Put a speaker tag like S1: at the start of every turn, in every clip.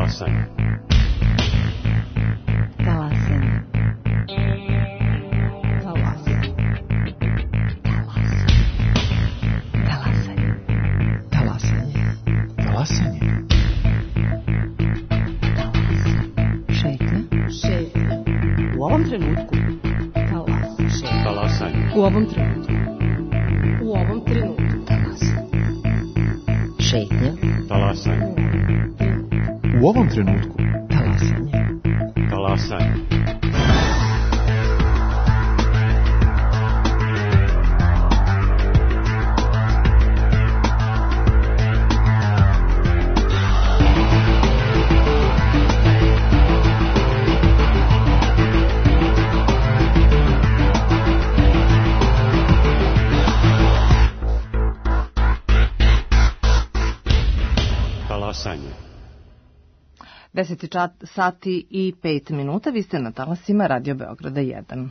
S1: Talasanje.
S2: Talasanje. Talasanje. Talasanje.
S3: Talasanje.
S2: Šetnja. U ovom trenutku.
S1: Talasanje.
S2: U ovom trenutku. U ovom trenutku. Šetnja.
S1: Talasanje.
S3: U ovom trenutku.
S2: Talasanje.
S1: Talasanje. Talasanje.
S2: 10 sati i 5 minuta, vi ste na talasima Radio Beograda 1.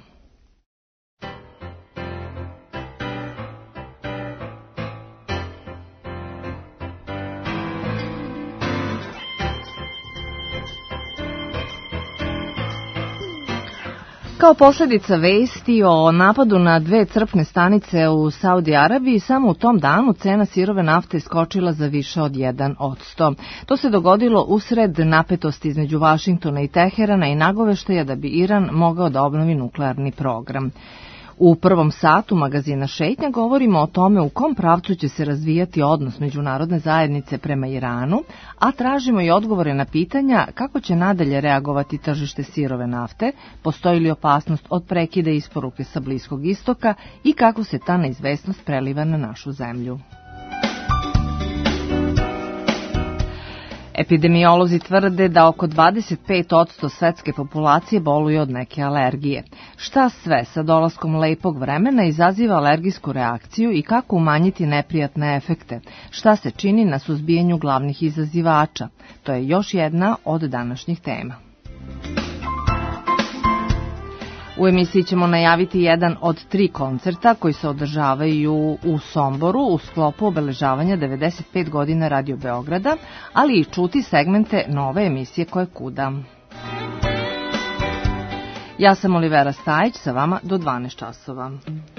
S2: Kao posljedica vesti o napadu na 2 crpne stanice u Saudi Arabiji, samo u tom danu cena sirove nafte je skočila za više od 1%. To se dogodilo usred napetosti između Vašingtona i Teherana i nagoveštaja da bi Iran mogao da obnovi nuklearni program. U prvom satu magazina Šetnja govorimo o tome u kom pravcu će se razvijati odnos međunarodne zajednice prema Iranu, a tražimo i odgovore na pitanja kako će nadalje reagovati tržište sirove nafte, postoji li opasnost od prekida isporuke sa Bliskog istoka i kako se ta neizvesnost preliva na našu zemlju. Epidemiolozi tvrde da oko 25% svetske populacije boluje od neke alergije. Šta sve sa dolaskom lepog vremena izaziva alergijsku reakciju i kako umanjiti neprijatne efekte? Šta se čini na suzbijanju glavnih izazivača? To je još jedna od današnjih tema. U emisiji ćemo najaviti jedan od 3 koncerta koji se održavaju u Somboru u sklopu obeležavanja 95 godina Radio Beograda, ali i čuti segmente nove emisije Koje kuda. Ja sam Olivera Stajić, sa vama do 12 časova.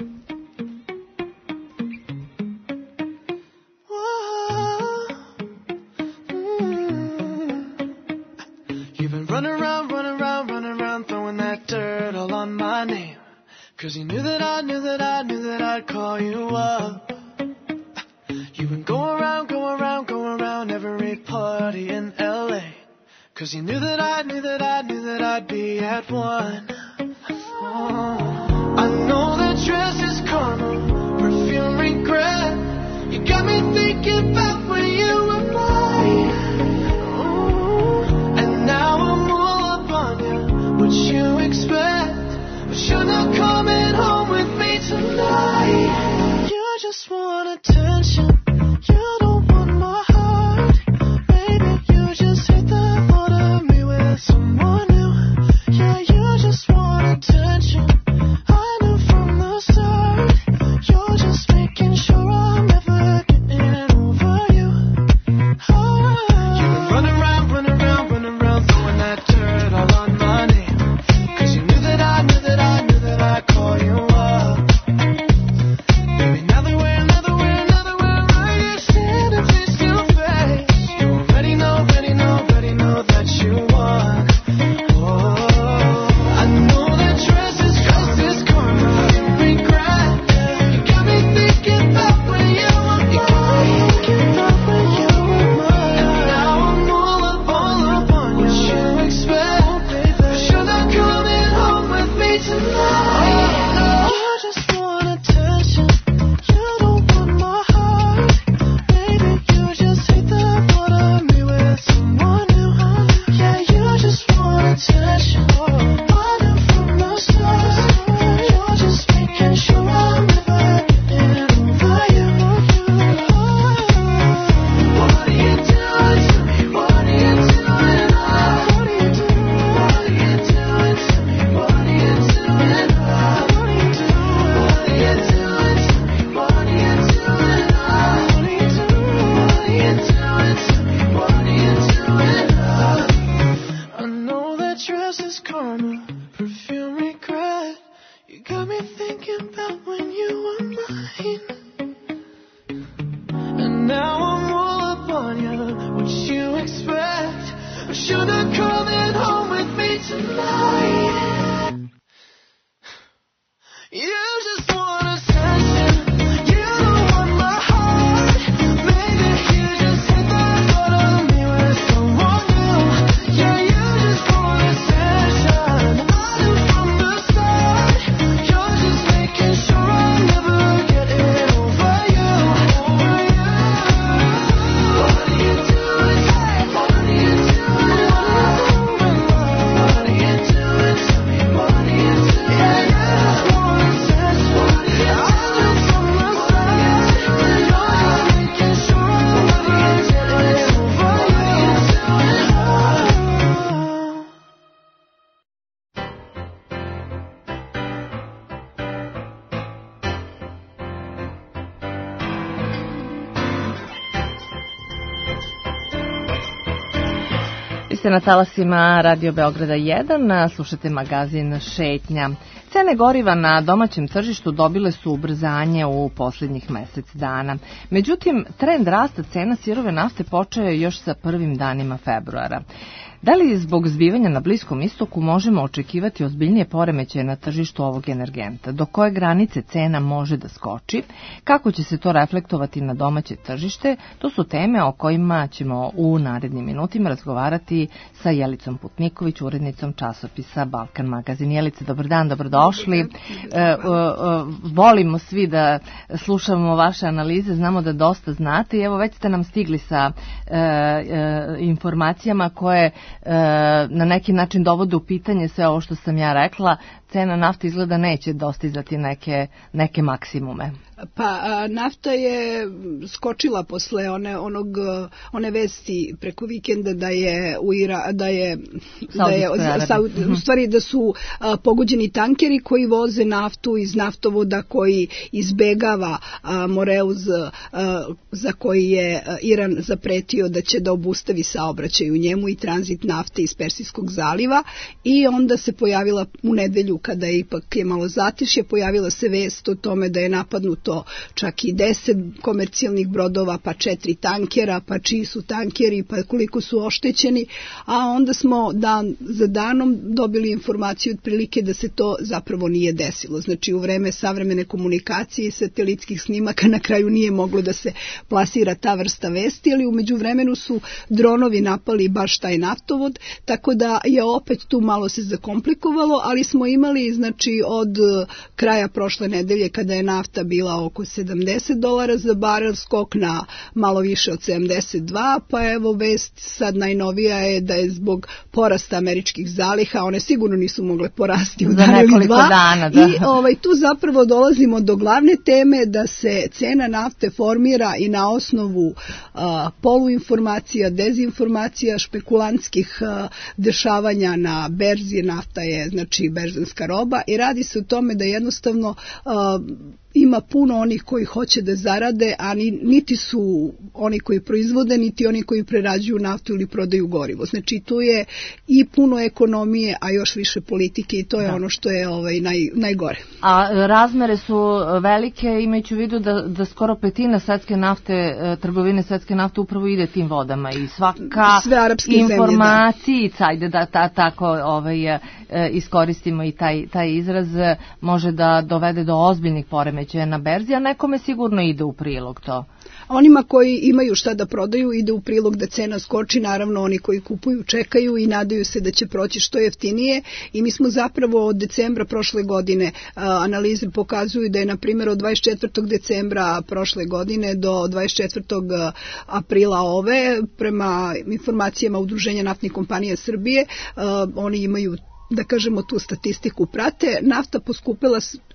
S4: Cause you knew that I'd call you up. You've been going around every party in LA. Cause you knew that I'd be at one. I know that dress is karma, perfume regret. You got me thinking about when you were mine. And now I'm all up on you, what you expect. But you're not coming home with me tonight. You just want attention. You don't want my heart. Baby, you just hate the thought of me with someone new. Yeah, you just want attention. I knew from the start. You're just making sure I'm never getting over you.
S2: ste na talasima Radio Beograda 1, slušate magazin Šetnja. Cene goriva na domaćem tržištu dobile su ubrzanje u posljednjih mesec dana. Međutim, trend rasta cena sirove nafte počeo je još sa prvim danima februara. Da li zbog zbivanja na Bliskom istoku možemo očekivati ozbiljnije poremećaje na tržištu ovog energenta? Do koje granice cena može da skoči? Kako će se to reflektovati na domaće tržište? To su teme o kojima ćemo u narednim minutima razgovarati sa Jelicom Putniković, urednicom časopisa Balkan magazin. Jelice, dobar dan, dobrodošli. Volimo svi da slušamo vaše analize, znamo da dosta znate i evo već ste nam stigli sa informacijama koje na neki način dovode u pitanje sve ovo što sam ja rekla. Cena nafte izgleda neće dostizati neke maksimume.
S5: Pa nafta je skočila posle one vesti preko vikenda u stvari da su pogođeni tankeri koji voze naftu iz naftovoda koji izbegava Moreuz, za koji je Iran zapretio da će da obustavi saobraćaj u njemu i tranzit nafte iz Persijskog zaliva, i onda se pojavila u nedelju, kada je ipak je malo zatišje, pojavila se vest o tome da je napadnuto čak i 10 komercijalnih brodova, pa 4 tankera, pa čiji su tankeri, pa koliko su oštećeni, a onda smo dan za danom dobili informaciju otprilike da se to zapravo nije desilo. Znači u vreme savremene komunikacije i satelitskih snimaka na kraju nije moglo da se plasira ta vrsta vesti, ali u međuvremenu su dronovi napali baš taj naftovod, tako da je opet tu malo se zakomplikovalo, ali smo imali znači od kraja prošle nedelje, kada je nafta bila oko $70 za barel, skok na malo više od 72, pa evo vest sad najnovija je da je zbog porasta američkih zaliha, one sigurno nisu mogle porasti u dan ili dva, dana, da. I tu zapravo dolazimo do glavne teme da se cena nafte formira i na osnovu poluinformacija, dezinformacija, špekulantskih dešavanja na berzi. Nafta je znači berzanska roba i radi se o tome da jednostavno ima puno onih koji hoće da zarade, a niti su oni koji proizvode, niti oni koji prerađuju naftu ili prodaju gorivo. Znači tu je i puno ekonomije, a još više politike, i to je ono što je najgore. A
S2: razmere su velike, imajući u vidu da skoro petina svetske nafte, trgovine svetske nafte upravo ide tim vodama i svaka informacija, ajde da tako iskoristimo i taj izraz, može da dovede do ozbiljnih poremećaja na berzi, a nekome sigurno ide u prilog to.
S5: Onima koji imaju šta da prodaju ide u prilog da cena skoči, naravno oni koji kupuju čekaju i nadaju se da će proći što jeftinije, i mi smo zapravo od decembra prošle godine, analize pokazuju da je na primjer od 24. decembra prošle godine do 24. aprila ove, prema informacijama Udruženja naftnih kompanija Srbije, oni imaju, da kažemo, tu statistiku prate, nafta poskupila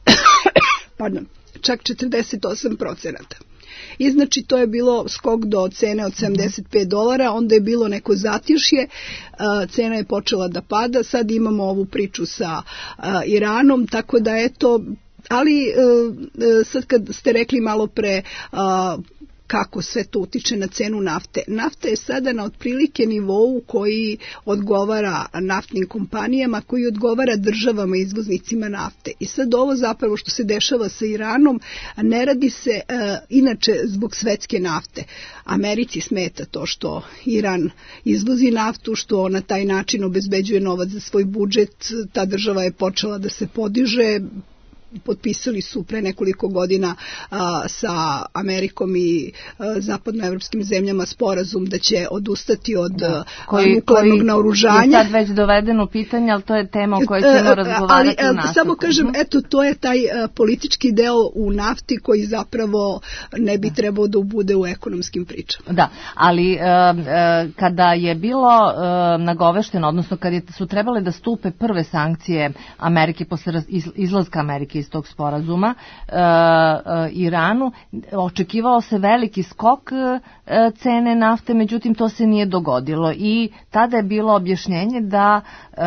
S5: čak 48%. I znači to je bilo skok do cene od $75, onda je bilo neko zatišje, cena je počela da pada, sad imamo ovu priču sa Iranom, tako da eto, ali sad kad ste rekli malo pre kako sve to utiče na cenu nafte. Nafta je sada na otprilike nivou koji odgovara naftnim kompanijama, koji odgovara državama izvoznicima nafte. I sad ovo zapravo što se dešava sa Iranom, ne radi se inače zbog svetske nafte. Americi smeta to što Iran izvozi naftu, što na taj način obezbeđuje novac za svoj budžet. Ta država je počela da se podiže, potpisali su pre nekoliko godina sa Amerikom i zapadnoevropskim zemljama sporazum da će odustati od nuklearnog naoružanja.
S2: Je sad već dovedeno pitanje, ali to je tema o kojoj ćemo razgovarati u nastavku.
S5: Samo kažem, eto, to je taj politički deo u nafti koji zapravo ne bi trebao da bude u ekonomskim pričama.
S2: Da, ali kada je bilo nagovešteno, odnosno kad su trebale da stupe prve sankcije Amerike posle izlaska Amerike iz iz tog sporazuma Iranu. Očekivao se veliki skok cene nafte, međutim to se nije dogodilo i tada je bilo objašnjenje da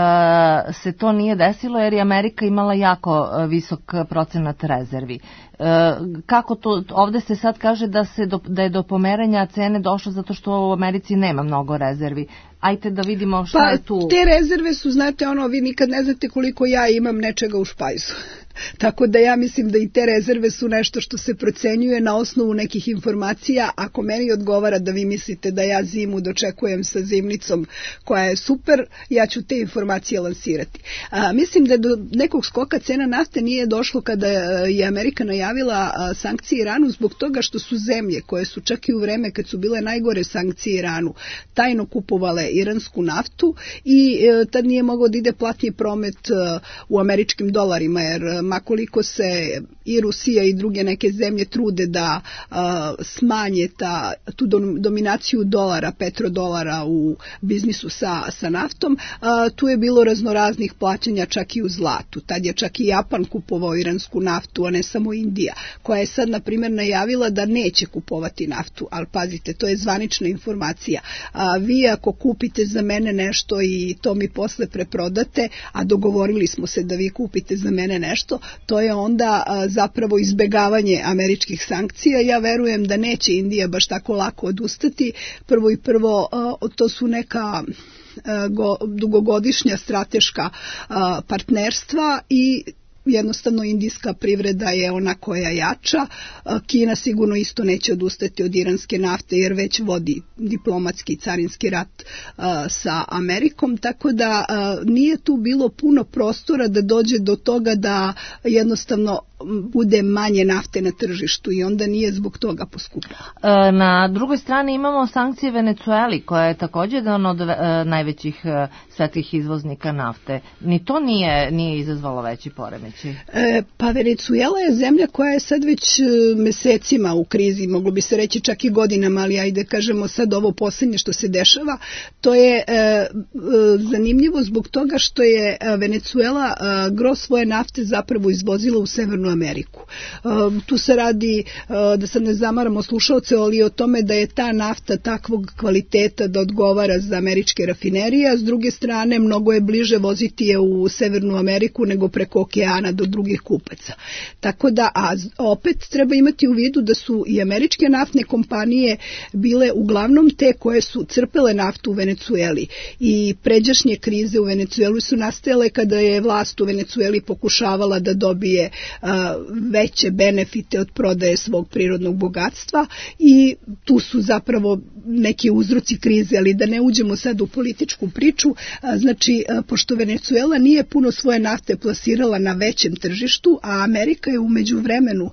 S2: se to nije desilo jer je Amerika imala jako visok procenat rezervi. Kako to, ovde se sad kaže da je do pomeranja cene došlo zato što u Americi nema mnogo rezervi. Ajte da vidimo šta je tu.
S5: Pa te rezerve su, znate, vi nikad ne znate koliko ja imam nečega u špajzu. Tako da ja mislim da i te rezerve su nešto što se procenjuje na osnovu nekih informacija. Ako meni odgovara da vi mislite da ja zimu dočekujem sa zimnicom koja je super, ja ću te informacije lansirati. Mislim da do nekog skoka cena nafte nije došlo kada je Amerika najavila sankcije Iranu zbog toga što su zemlje koje su čak i u vreme kad su bile najgore sankcije Iranu tajno kupovale iransku naftu i tad nije mogao da ide platni promet u američkim dolarima, jer makoliko se i Rusija i druge neke zemlje trude da smanje tu dominaciju dolara, petrodolara u biznisu sa naftom, tu je bilo raznoraznih plaćanja čak i u zlatu. Tad je čak i Japan kupovao iransku naftu, a ne samo Indija, koja je sad, na primjer, najavila da neće kupovati naftu, ali pazite, to je zvanična informacija. Vi ako kupite za mene nešto i to mi posle preprodate, a dogovorili smo se da vi kupite za mene nešto, to je onda zapravo izbegavanje američkih sankcija. Ja verujem da neće Indija baš tako lako odustati. Prvo, to su neka dugogodišnja strateška partnerstva i jednostavno indijska privreda je ona koja jača. Kina sigurno isto neće odustati od iranske nafte jer već vodi diplomatski carinski rat sa Amerikom, tako da nije tu bilo puno prostora da dođe do toga da jednostavno bude manje nafte na tržištu i onda nije zbog toga poskupila.
S2: Na drugoj strani imamo sankcije Venecueli, koja je također jedan od najvećih svetskih izvoznika nafte. Ni to nije izazvalo veći poremećaj.
S5: Pa Venecuela je zemlja koja je sad već mesecima u krizi, moglo bi se reći čak i godinama, ali ajde kažemo sad ovo posljednje što se dešava. To je zanimljivo zbog toga što je Venecuela gro svoje nafte zapravo izvozila u Severnu Ameriku. Tu se radi, da sad ne zamaramo slušalce, ali o tome da je ta nafta takvog kvaliteta da odgovara za američke rafinerije, a s druge strane mnogo je bliže voziti je u Severnu Ameriku nego preko okeana do drugih kupaca. Tako da, a opet treba imati u vidu da su i američke naftne kompanije bile uglavnom te koje su crpele naftu u Venecueli i pređašnje krize u Venecuelu su nastajale kada je vlast u Venecueli pokušavala da dobije veće benefite od prodaje svog prirodnog bogatstva i tu su zapravo neki uzroci krize, ali da ne uđemo sad u političku priču, znači pošto Venecuela nije puno svoje nafte plasirala na većem tržištu, a Amerika je u međuvremenu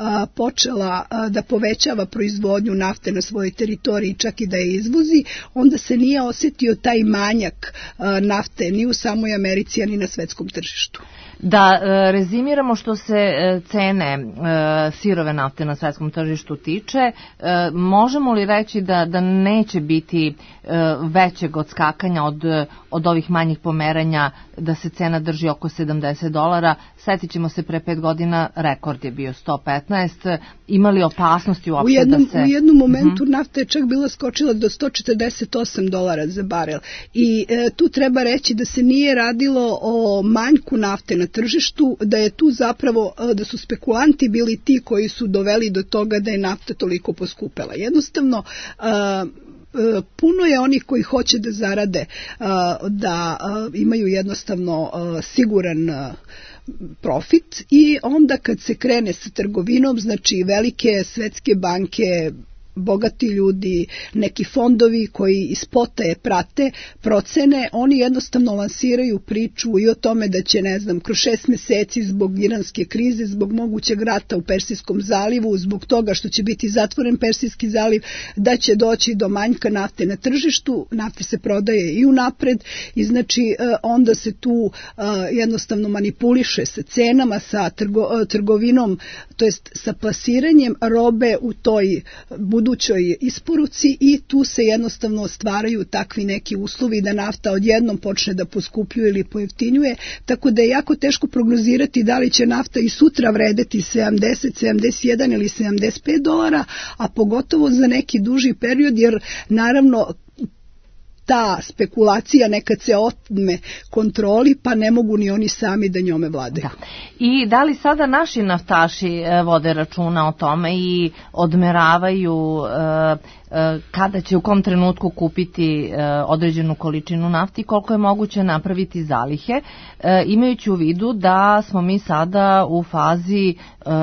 S5: počela da povećava proizvodnju nafte na svojoj teritoriji, čak i da je izvozi, onda se nije osjetio taj manjak nafte ni u samoj Americi, ani na svetskom tržištu.
S2: Da rezimiramo što se cene sirove nafte na svetskom tržištu tiče, možemo li reći da neće biti većeg odskakanja od ovih manjih pomeranja, da se cena drži oko $70? Sjetit ćemo se pre 5 godina, rekord je bio 115. Imali opasnosti uopšte da se...
S5: U jednom momentu nafta je čak bila skočila do $148 za barel. I tu treba reći da se nije radilo o manjku nafte na tržištu, da je tu zapravo, da su spekulanti bili ti koji su doveli do toga da je nafta toliko poskupela. Jednostavno, puno je onih koji hoće da zarade, da imaju jednostavno siguran profit i onda kad se krene sa trgovinom, znači velike svetske banke, bogati ljudi, neki fondovi koji iz potaje prate procene, oni jednostavno lansiraju priču i o tome da će, ne znam, kroz 6 meseci zbog iranske krize, zbog mogućeg rata u Persijskom zalivu, zbog toga što će biti zatvoren Persijski zaliv, da će doći do manjka nafte na tržištu. Nafta se prodaje i unapred i znači onda se tu jednostavno manipuliše sa cenama, sa trgovinom, to jest sa plasiranjem robe u toj budućnosti budućoj isporuci i tu se jednostavno stvaraju takvi neki uslovi da nafta odjednom počne da poskupljuje ili pojeftinjuje, tako da je jako teško prognozirati da li će nafta i sutra vredeti 70, 71 ili $75, a pogotovo za neki duži period, jer naravno ta spekulacija nekad se otme kontroli, pa ne mogu ni oni sami da njome vladaju.
S2: Da. I da li sada naši naftaši vode računa o tome i odmeravaju kada će u kom trenutku kupiti određenu količinu nafti i koliko je moguće napraviti zalihe, imajući u vidu da smo mi sada u fazi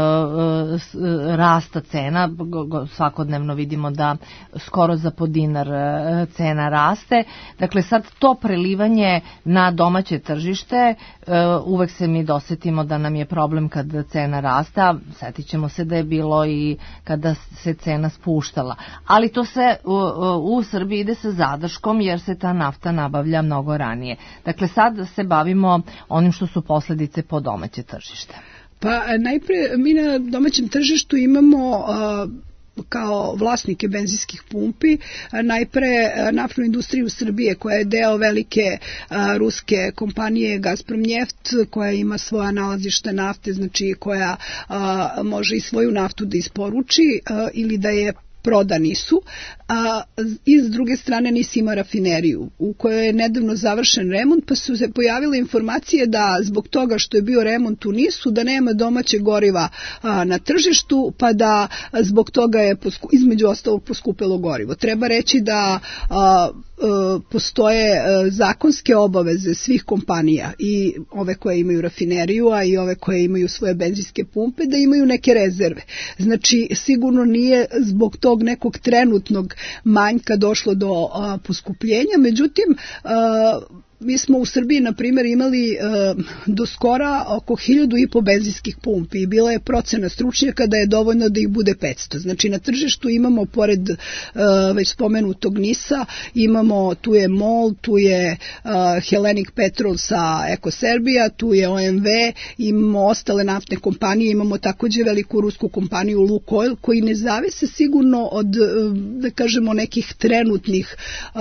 S2: rasta cena, svakodnevno vidimo da skoro za po dinar cena raste. Dakle, sad to prelivanje na domaće tržište, uvek se mi dosetimo da nam je problem kad cena rasta, setit ćemo se da je bilo i kada se cena spuštala. Ali to se u Srbiji ide sa zadrškom jer se ta nafta nabavlja mnogo ranije. Dakle, sad se bavimo onim što su posledice po domaće tržište.
S5: Pa najpre mi na domaćem tržištu imamo kao vlasnike benzinskih pumpi najpre naftnu industriju Srbije koja je deo velike ruske kompanije Gazprom Njeft, koja ima svoja nalazišta nafte, znači koja može i svoju naftu da isporuči ili da je proda NIS-u, a i s druge strane NIS ima rafineriju u kojoj je nedavno završen remont, pa su se pojavile informacije da zbog toga što je bio remont u NIS-u da nema domaćeg goriva na tržištu, pa da zbog toga je između ostalog poskupelo gorivo. Treba reći da postoje zakonske obaveze svih kompanija, i ove koje imaju rafineriju, a i ove koje imaju svoje benzinske pumpe, da imaju neke rezerve. Znači, sigurno nije zbog tog nekog trenutnog manjka došlo do poskupljenja, međutim, mi smo u Srbiji, na primjer, imali do skora oko 1.500 benzinskih pumpi i bila je procena stručnjaka da je dovoljno da ih bude 500. Znači, na tržištu imamo, pored već spomenutog NIS-a, imamo, tu je MOL, tu je Hellenic Petrol sa Ekoserbija, tu je OMV, imamo ostale naftne kompanije, imamo takođe veliku rusku kompaniju Lukoil, koji ne zavise sigurno od, da kažemo, nekih trenutnih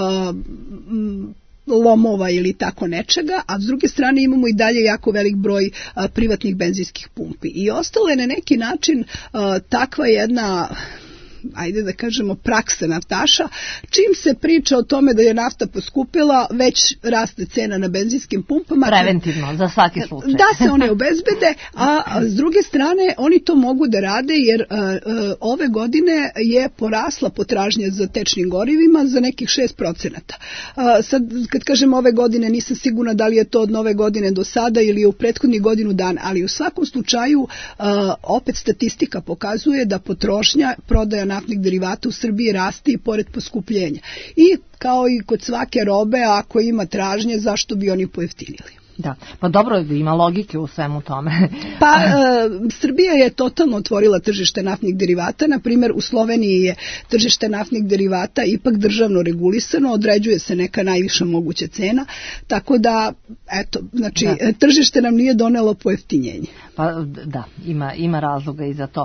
S5: lomova ili tako nečega, a s druge strane imamo i dalje jako velik broj privatnih benzinskih pumpi. I ostalo je na neki način takva jedna, ajde da kažemo, praksa naftaša. Čim se priča o tome da je nafta poskupila, već raste cena na benzinskim pumpama.
S2: Preventivno, za svaki slučaj.
S5: Da se one obezbede, a s druge strane oni to mogu da rade jer ove godine je porasla potražnja za tečnim gorivima za nekih 6%. Sad, kad kažem ove godine, nisam sigurna da li je to od nove godine do sada ili u prethodnih godinu dana, ali u svakom slučaju opet statistika pokazuje da potrošnja, prodaja naftnih derivata u Srbiji raste i pored poskupljenja. I kao i kod svake robe, ako ima tražnje, zašto bi oni pojeftinili?
S2: Da, pa dobro je da ima logike u svemu tome.
S5: Pa Srbija je totalno otvorila tržište naftnih derivata. Na primjer, u Sloveniji je tržište naftnih derivata ipak državno regulisano, određuje se neka najviša moguća cena, tako da, eto, znači, tržište nam nije donelo pojeftinjenje.
S2: Pa da, ima razloga i za to.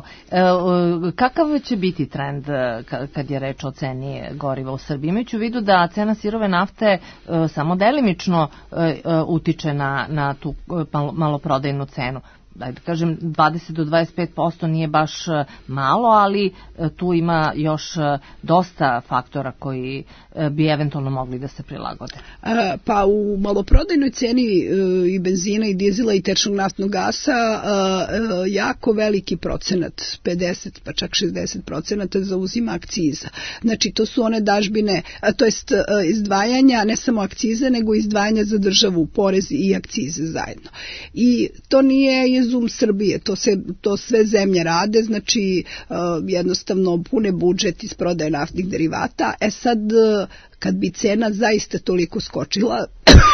S2: Kakav će biti trend kad je reč o ceni goriva u Srbiji? Imajući u vidu da cena sirove nafte samo delimično utiče na tu maloprodajnu cenu. Da kažem, 20 do 25% nije baš malo, ali tu ima još dosta faktora koji bi eventualno mogli da se prilagode.
S5: Pa u maloprodajnoj ceni i benzina i dizela i tečnog naftnog gasa jako veliki procenat, 50 pa čak 60% zauzima akciza. Znači, to su one dažbine, to jest izdvajanja, ne samo akcize, nego izdvajanja za državu, porez i akcize zajedno. I to nije izum Srbije, to sve zemlje rade, znači jednostavno pune budžet iz prodaje naftnih derivata. Sad, kad bi cena zaista toliko skočila,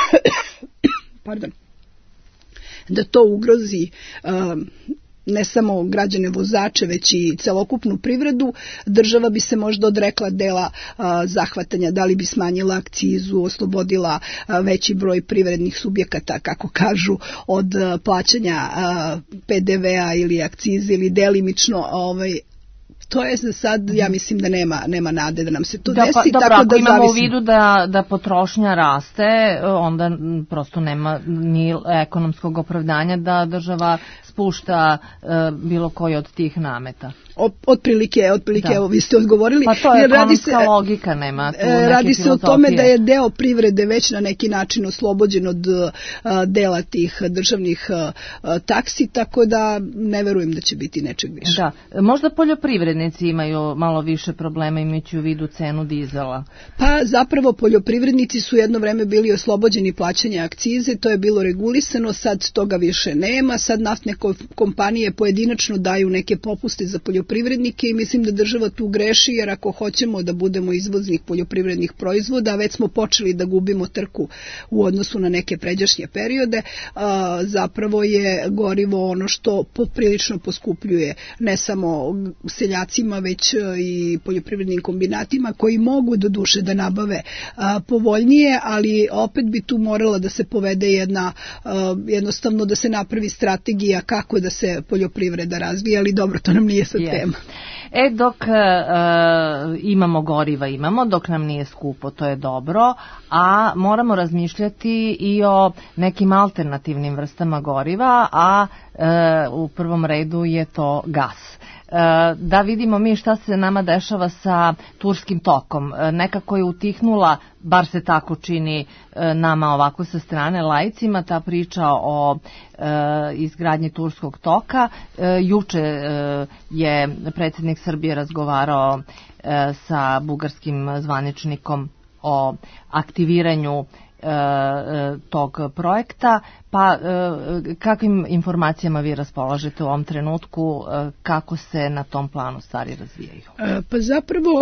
S5: da to ugrozi ne samo građane vozače, već i celokupnu privredu, država bi se možda odrekla dela zahvatanja, da li bi smanjila akcizu, oslobodila veći broj privrednih subjekata, kako kažu, od plaćanja PDV-a ili akcize ili delimično to je za sad, ja mislim da nema nade da nam se to
S2: da,
S5: desi.
S2: Dobro,
S5: tako
S2: ako
S5: da
S2: imamo
S5: zavisimo.
S2: u vidu da potrošnja raste, onda prosto nema ni ekonomskog opravdanja da država spušta bilo koji od tih nameta.
S5: Otprilike, evo, vi ste odgovorili.
S2: Pa to je ekonomska logika, nema tu neke filozofije.
S5: Radi se o tome da je deo privrede već na neki način oslobođen od dela tih državnih taksi, tako da ne verujem da će biti nečeg više.
S2: Da, možda poljoprivrednici imaju malo više problema imajući u vidu cenu dizela.
S5: Pa zapravo poljoprivrednici su jedno vreme bili oslobođeni plaćanja akcize, to je bilo regulisano, sad toga više nema, sad naftne kompanije pojedinačno daju neke popuste za poljoprivrednike i mislim da država tu greši, jer ako hoćemo da budemo izvoznik poljoprivrednih proizvoda, već smo počeli da gubimo trku u odnosu na neke pređašnje periode, zapravo je gorivo ono što poprilično poskupljuje ne samo seljacima, već i poljoprivrednim kombinatima koji mogu do duše da nabave povoljnije, ali opet bi tu morala da se povede jednostavno da se napravi strategija kako da se poljoprivreda razvija, ali dobro, to nam nije sad tema.
S2: Dok imamo goriva, dok nam nije skupo, to je dobro, a moramo razmišljati i o nekim alternativnim vrstama goriva, a u prvom redu je to gas. Da vidimo mi šta se nama dešava sa Turskim tokom. Nekako je utihnula, bar se tako čini nama ovako sa strane laicima, ta priča o izgradnji Turskog toka. Juče je predsjednik Srbije razgovarao sa bugarskim zvaničnikom o aktiviranju tog projekta, pa kakvim informacijama vi raspolažete u ovom trenutku, kako se na tom planu stvari razvijaju?
S5: Pa zapravo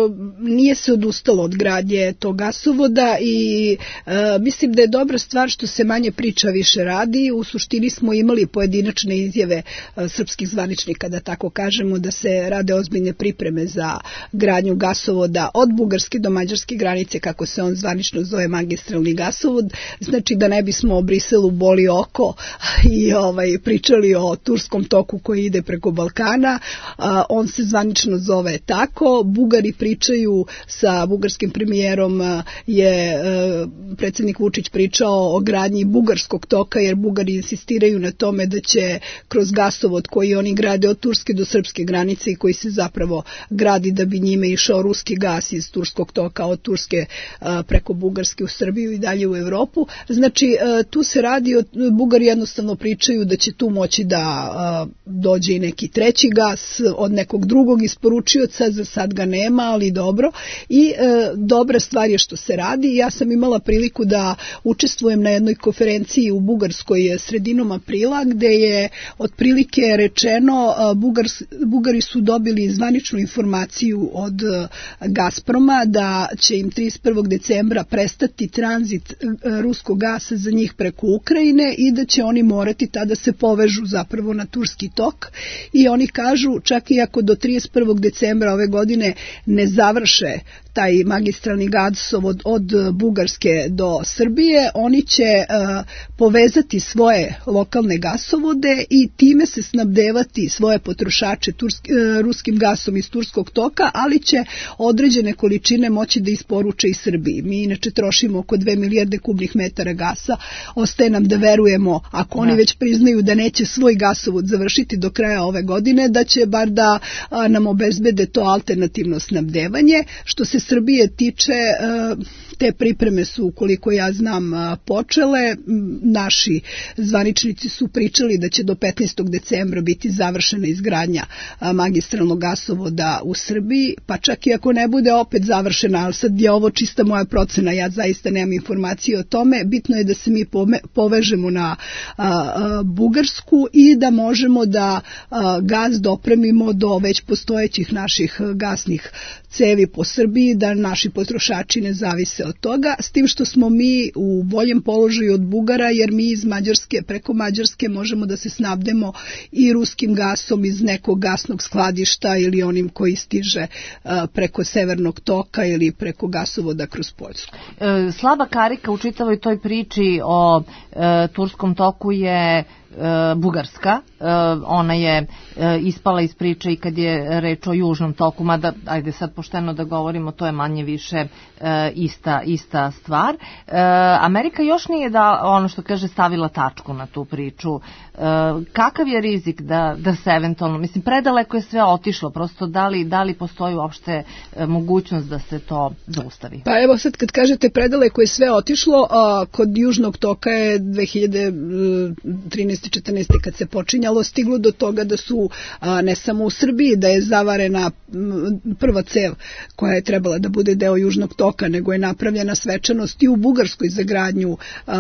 S5: nije se odustalo od gradnje tog gasovoda i mislim da je dobra stvar što se manje priča, više radi. U suštini smo imali pojedinačne izjave srpskih zvaničnika, da tako kažemo, da se rade ozbiljne pripreme za gradnju gasovoda od bugarske do mađarske granice, kako se on zvanično zove, magistralni gasovod. Znači da ne bismo o Briselu boli oko i pričali o Turskom toku koji ide preko Balkana. On se zvanično zove tako. Bugari pričaju sa bugarskim premijerom, je predsjednik Vučić pričao o gradnji Bugarskog toka, jer Bugari insistiraju na tome da će kroz gasovod koji oni grade od Turske do srpske granice i koji se zapravo gradi da bi njime išao ruski gas iz Turskog toka od Turske preko Bugarske u Srbiju i dalje u Evropu. Znači, tu se radi, Bugari jednostavno pričaju da će tu moći da dođe i neki treći gas od nekog drugog isporučioca, za sad ga nema, ali dobro. I dobra stvar je što se radi. Ja sam imala priliku da učestvujem na jednoj konferenciji u Bugarskoj sredinom aprila, gde je otprilike rečeno, Bugari su dobili zvaničnu informaciju od Gazproma da će im 31. decembra prestati tranzit ruskog gasa za njih preko Ukrajine i da će oni morati tada se povežu zapravo na Turski tok, i oni kažu čak i ako do 31. decembra ove godine ne završe taj magistralni gasovod od Bugarske do Srbije, oni će povezati svoje lokalne gasovode i time se snabdevati svoje potrošače ruskim gasom iz Turskog toka, ali će određene količine moći da isporuče i Srbiji. Mi inače trošimo oko 2 milijarde kubnih metara gasa. Ostaje nam da verujemo, ako oni već priznaju da neće svoj gasovod završiti do kraja ove godine, da će bar da nam obezbede to alternativno snabdevanje. Što se Srbije tiče, te pripreme su, koliko ja znam, počele. Naši zvaničnici su pričali da će do 15. decembra biti završena izgradnja magistralnog gasovoda u Srbiji, pa čak i ako ne bude opet završena, ali sad je ovo čista moja procena, ja zaista nemam informacije o tome, bitno je da se mi povežemo na Bugarsku i da možemo da gas dopremimo do već postojećih naših gasnih cevi po Srbiji, da naši potrošači ne zavise od toga, s tim što smo mi u boljem položaju od Bugara, jer mi iz Mađarske, preko Mađarske možemo da se snabdemo i ruskim gasom iz nekog gasnog skladišta ili onim koji stiže preko Severnog toka ili preko gasovoda kroz Poljsku.
S2: Slaba karika u čitavoj toj priči o Turskom toku je Bugarska. Ona je ispala iz priče i kad je reč o Južnom toku, mada, ajde sad pošteno da govorimo, to je manje više ista stvar. Amerika još nije ono što kaže stavila tačku na tu priču. Kakav je rizik da se eventualno, mislim, predaleko je sve otišlo, prosto da li postoji uopšte mogućnost da se to zaustavi?
S5: Pa evo sad kad kažete predaleko je sve otišlo, kod Južnog toka je 2013-14 kad se počinjalo stiglo do toga da su ne samo u Srbiji da je zavarena prva cev koja je trebala da bude deo Južnog toka, nego je napravljena svečanost i u Bugarskoj za gradnju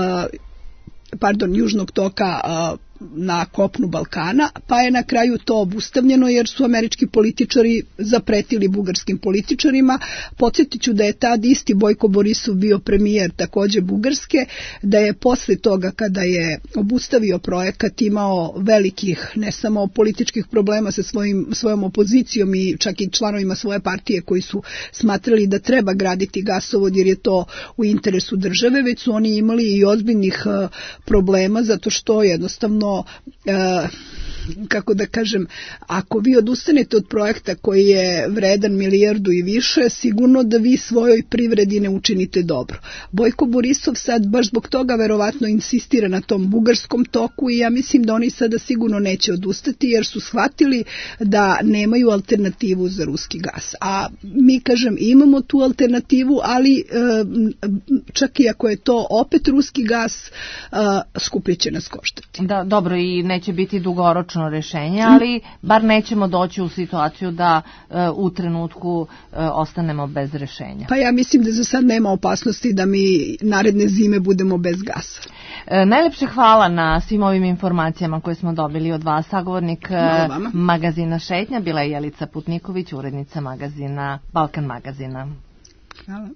S5: Južnog toka na kopnu Balkana, pa je na kraju to obustavljeno jer su američki političari zapretili bugarskim političarima. Podsjetit ću da je tad isti Bojko Borisov bio premijer takođe Bugarske, da je posle toga kada je obustavio projekat imao velikih ne samo političkih problema sa svojom opozicijom i čak i članovima svoje partije koji su smatrali da treba graditi gasovod jer je to u interesu države, već su oni imali i ozbiljnih problema zato što jednostavno kako da kažem, ako vi odustanete od projekta koji je vredan milijardu i više, sigurno da vi svojoj privredi ne učinite dobro. Bojko Borisov sad baš zbog toga verovatno insistira na tom bugarskom toku i ja mislim da oni sada sigurno neće odustati jer su shvatili da nemaju alternativu za ruski gas. A mi, kažem, imamo tu alternativu, ali čak i ako je to opet ruski gas, skuplje će nas koštati.
S2: Da, dobro, i neće biti dugoročno rešenje, ali bar nećemo doći u situaciju da u trenutku ostanemo bez rešenja. Pa ja mislim da za sad nema opasnosti da mi naredne zime budemo bez gasa. Najlepše hvala na svim ovim informacijama koje smo dobili od vas. Sagovornik magazina Šetnja bila je Jelica Putniković, urednica magazina Balkan magazina. Hvala.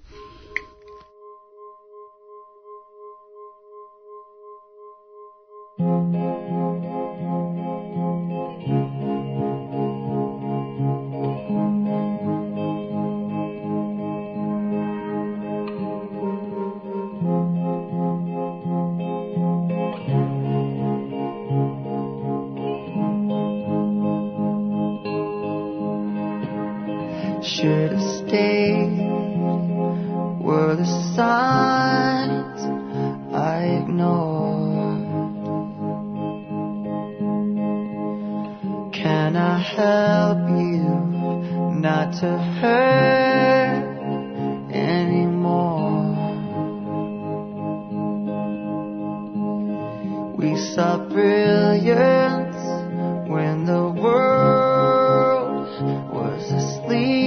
S4: Should have stayed were the signs I ignored. Can I help you not to hurt anymore? We saw brilliance when the world was asleep.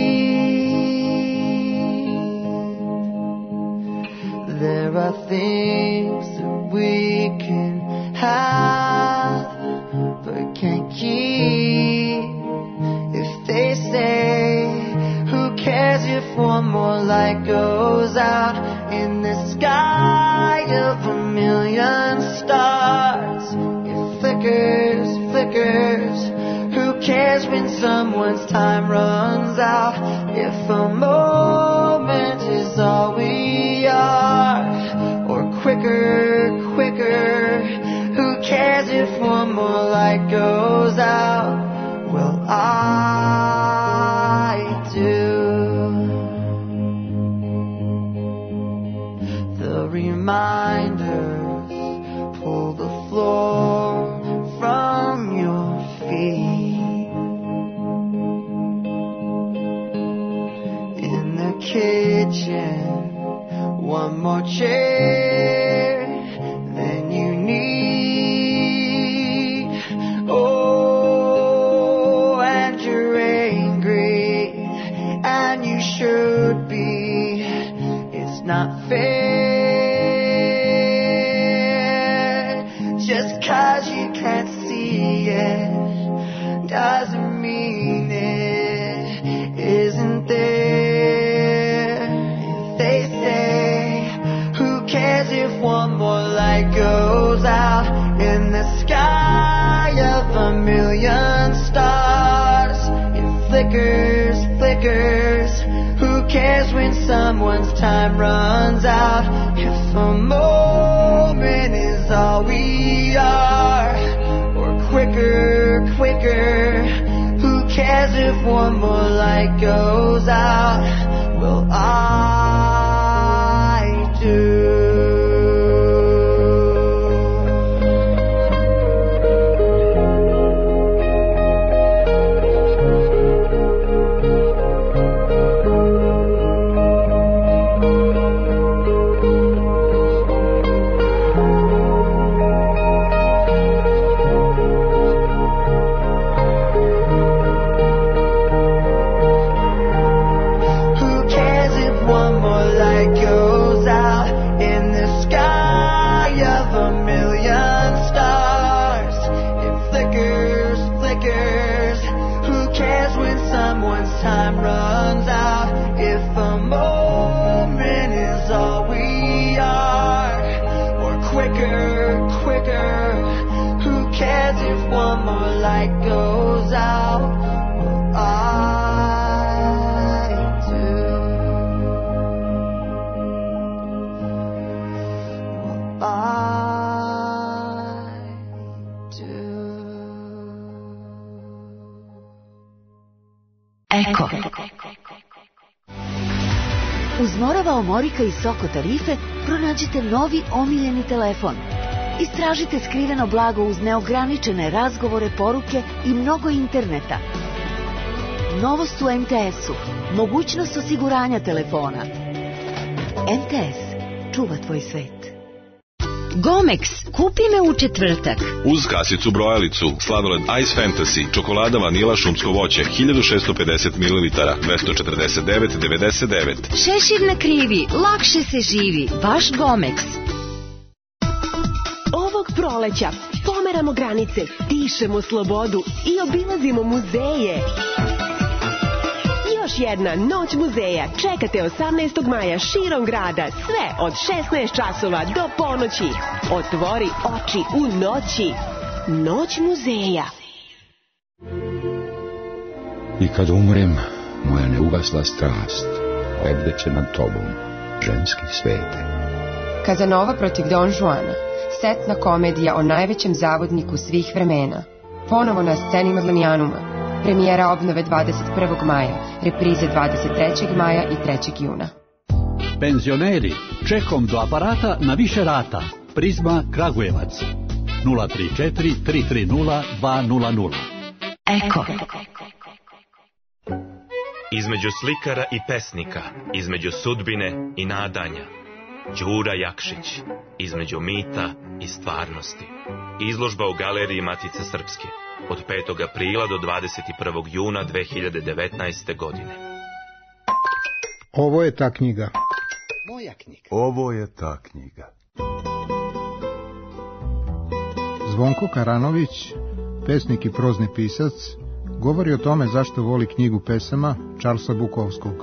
S4: There are things that we can have but can't keep. If they say, who cares if one more light goes out in the sky of a million stars? It flickers, flickers. Who cares when someone's time runs out? If a moment is all we are, or quicker, quicker. Who cares if one more light goes out? Well, I do. The reminders pull the floor from your feet. In the kitchen, one more chair than you need. Oh, and you're angry, and you should be. It's not fair. Just 'cause you can't see it doesn't mean it isn't there. If they say, who cares if one more light goes out in the sky of a million stars? It flickers, flickers. Who cares when someone's time runs out? If a moment is all we are, quicker, quicker. Who cares if one more light goes out? Well, I do.
S6: Eko. Uz Morava Omorika i Soko tarife pronađite novi omiljeni telefon. Istražite skriveno blago uz neograničene razgovore, poruke i mnogo interneta. Novost u MTS-u. Mogućnost osiguranja telefona. MTS. Čuva tvoj svet.
S7: Gomex, kupi me u četvrtak.
S8: Uz kasicu brojalicu, sladoled Ice Fantasy, čokolada vanila šumsko voće, 1650 ml, 249,99.
S7: Šešir na krivi, lakše se živi, vaš Gomex.
S9: Ovog proleća pomeramo granice, dišemo slobodu i obilazimo muzeje. Još jedna noć muzeja čekate 18. maja širom grada, sve od 16 časova do ponoći. Otvori oči u noći. Noć muzeja.
S10: I kad umrem, moja neugasla strast lebdeće nad tobom, ženski svete.
S11: Kazanova protiv Don Juana, setna komedija o najvećem zavodniku svih vremena. Ponovo na sceni Madlenijanuma. Premijera obnove 21. maja, reprize 23. maja i 3. juna.
S12: Penzioneri, čekom do aparata na više rata. Prizma Kragujevac. 034 330 200.
S6: Eko.
S13: Između slikara i pesnika, između sudbine i nadanja. Đura Jakšić, između mita i stvarnosti. Izložba u Galeriji Matice Srpske. Od 5. aprila do 21. juna 2019. godine.
S14: Ovo je ta knjiga.
S15: Moja knjiga.
S16: Ovo je ta knjiga.
S14: Zvonko Karanović, pesnik i prozni pisac, govori o tome zašto voli knjigu pesama Charlesa Bukowskog.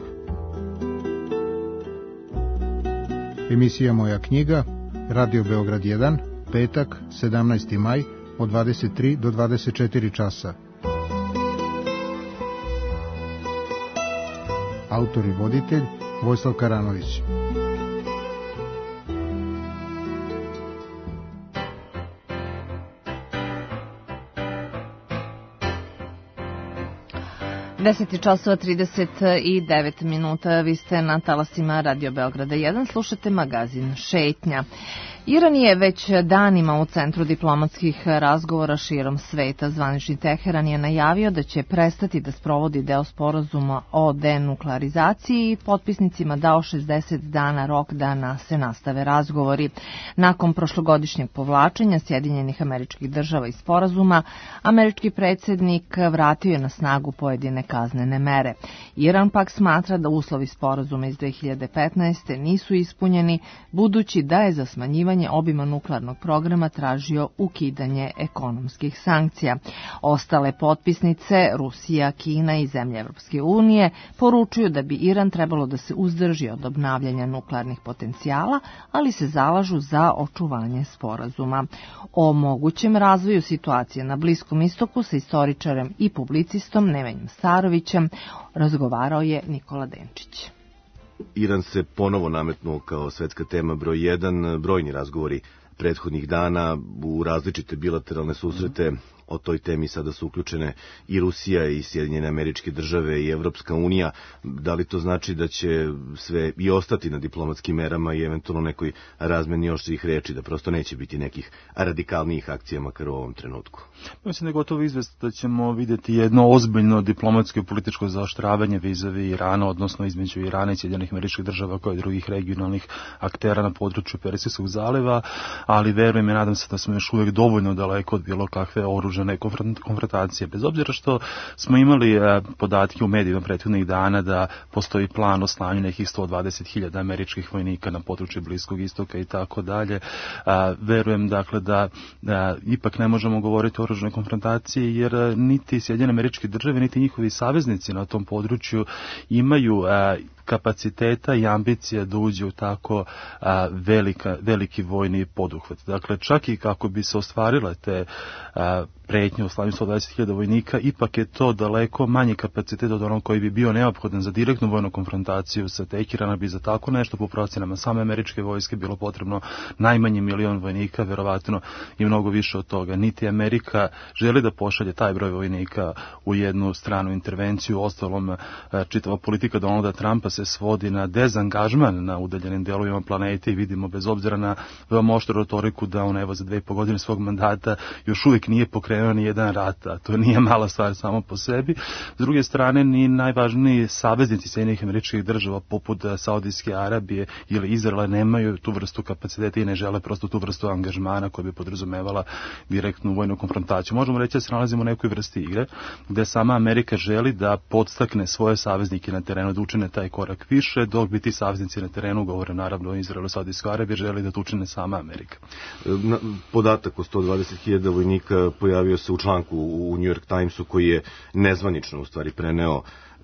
S14: Emisija Moja knjiga, Radio Beograd 1, petak, 17. maj, od 23 do 24 časa. Autor i voditelj Vojislav Karanović.
S2: Deset časova 39 minuta, vi ste na talasima Radio Beograda 1, slušate magazin Šetnja. Iran je već danima u centru diplomatskih razgovora širom sveta. Zvanični Teheran je najavio da će prestati da sprovodi deo sporazuma o denuklearizaciji i potpisnicima dao 60 dana rok da se nastave razgovori. Nakon prošlogodišnjeg povlačenja Sjedinjenih Američkih Država iz sporazuma, američki predsjednik vratio je na snagu pojedine kaznene mere. Iran pak smatra da uslovi sporazuma iz 2015. nisu ispunjeni, budući da je za smanjivanje obima nuklearnog programa tražio ukidanje ekonomskih sankcija. Ostale potpisnice, Rusija, Kina i zemlje Evropske unije, poručuju da bi Iran trebalo da se uzdrži od obnavljanja nuklearnih potencijala, ali se zalažu za očuvanje sporazuma. O mogućem razvoju situacije na Bliskom istoku sa istoričarem i publicistom Nemanjom Starovićem razgovarao je Nikola Denčić.
S17: Iran se ponovo nametnuo kao svetska tema broj 1, brojni razgovori prethodnih dana u različite bilateralne susrete o toj temi sada su uključene i Rusija i Sjedinjene Američke Države i Evropska unija. Da li to znači da će sve i ostati na diplomatskim merama i eventualno nekoj razmeni oštrih reči, da prosto neće biti nekih radikalnijih akcija makar u ovom trenutku?
S15: Mislim da je gotovo izvest da ćemo vidjeti jedno ozbiljno diplomatsko i političko zaoštravanje vizavi Irana, odnosno između Irana i Sjedinjenih Američkih Država kao i drugih regionalnih aktera na području Persijskog zaliva, ali verujem i nadam se da smo još uvijek dovoljno daleko od bilo kakve oružane konfrontacije. Bez obzira što smo imali podatke u medijima prethodnih dana da postoji plan o slanju nekih 120.000 američkih vojnika na području Bliskog istoka i tako dalje, verujem dakle da ipak ne možemo govoriti o oružanoj konfrontaciji jer niti Sjedinjene Američke Države niti njihovi saveznici na tom području imaju kapaciteta i ambicija da uđe u tako veliki vojni poduhvat. Dakle, čak i kako bi se ostvarile te pretnje u slanju 120.000 vojnika, ipak je to daleko manji kapacitet od onog koji bi bio neophodan za direktnu vojnu konfrontaciju sa Teherana. Bi za tako nešto po procenama same američke vojske bilo potrebno najmanje 1 milion vojnika, verovatno i mnogo više od toga. Niti Amerika želi da pošalje taj broj vojnika u jednu stranu intervenciju. Ostalom, čitava politika Donalda Trumpa se svodi na dezangažman na udaljenim delovima planete i vidimo bez obzira na veoma oštru retoriku da on evo za 2,5 godine svog mandata još uvijek nije pokrenuo ni jedan rat, a to nije mala stvar samo po sebi. S druge strane, ni najvažniji saveznici Sjedinjenih Američkih Država poput Saudijske Arabije ili Izraela nemaju tu vrstu kapaciteta i ne žele prosto tu vrstu angažmana koja bi podrazumevala direktnu vojnu konfrontaciju. Možemo reći da se nalazimo u nekoj vrsti igre gde sama Amerika želi da podstakne svoje saveznike na terenu da učine taj korak više, dok bi ti saveznici na terenu, govore naravno o Izraelu, Saudijskoj Arabiji, želi da to učine sama Amerika.
S17: Podatak o 120.000 vojnika pojavio se u članku u New York Timesu koji je nezvanično u stvari preneo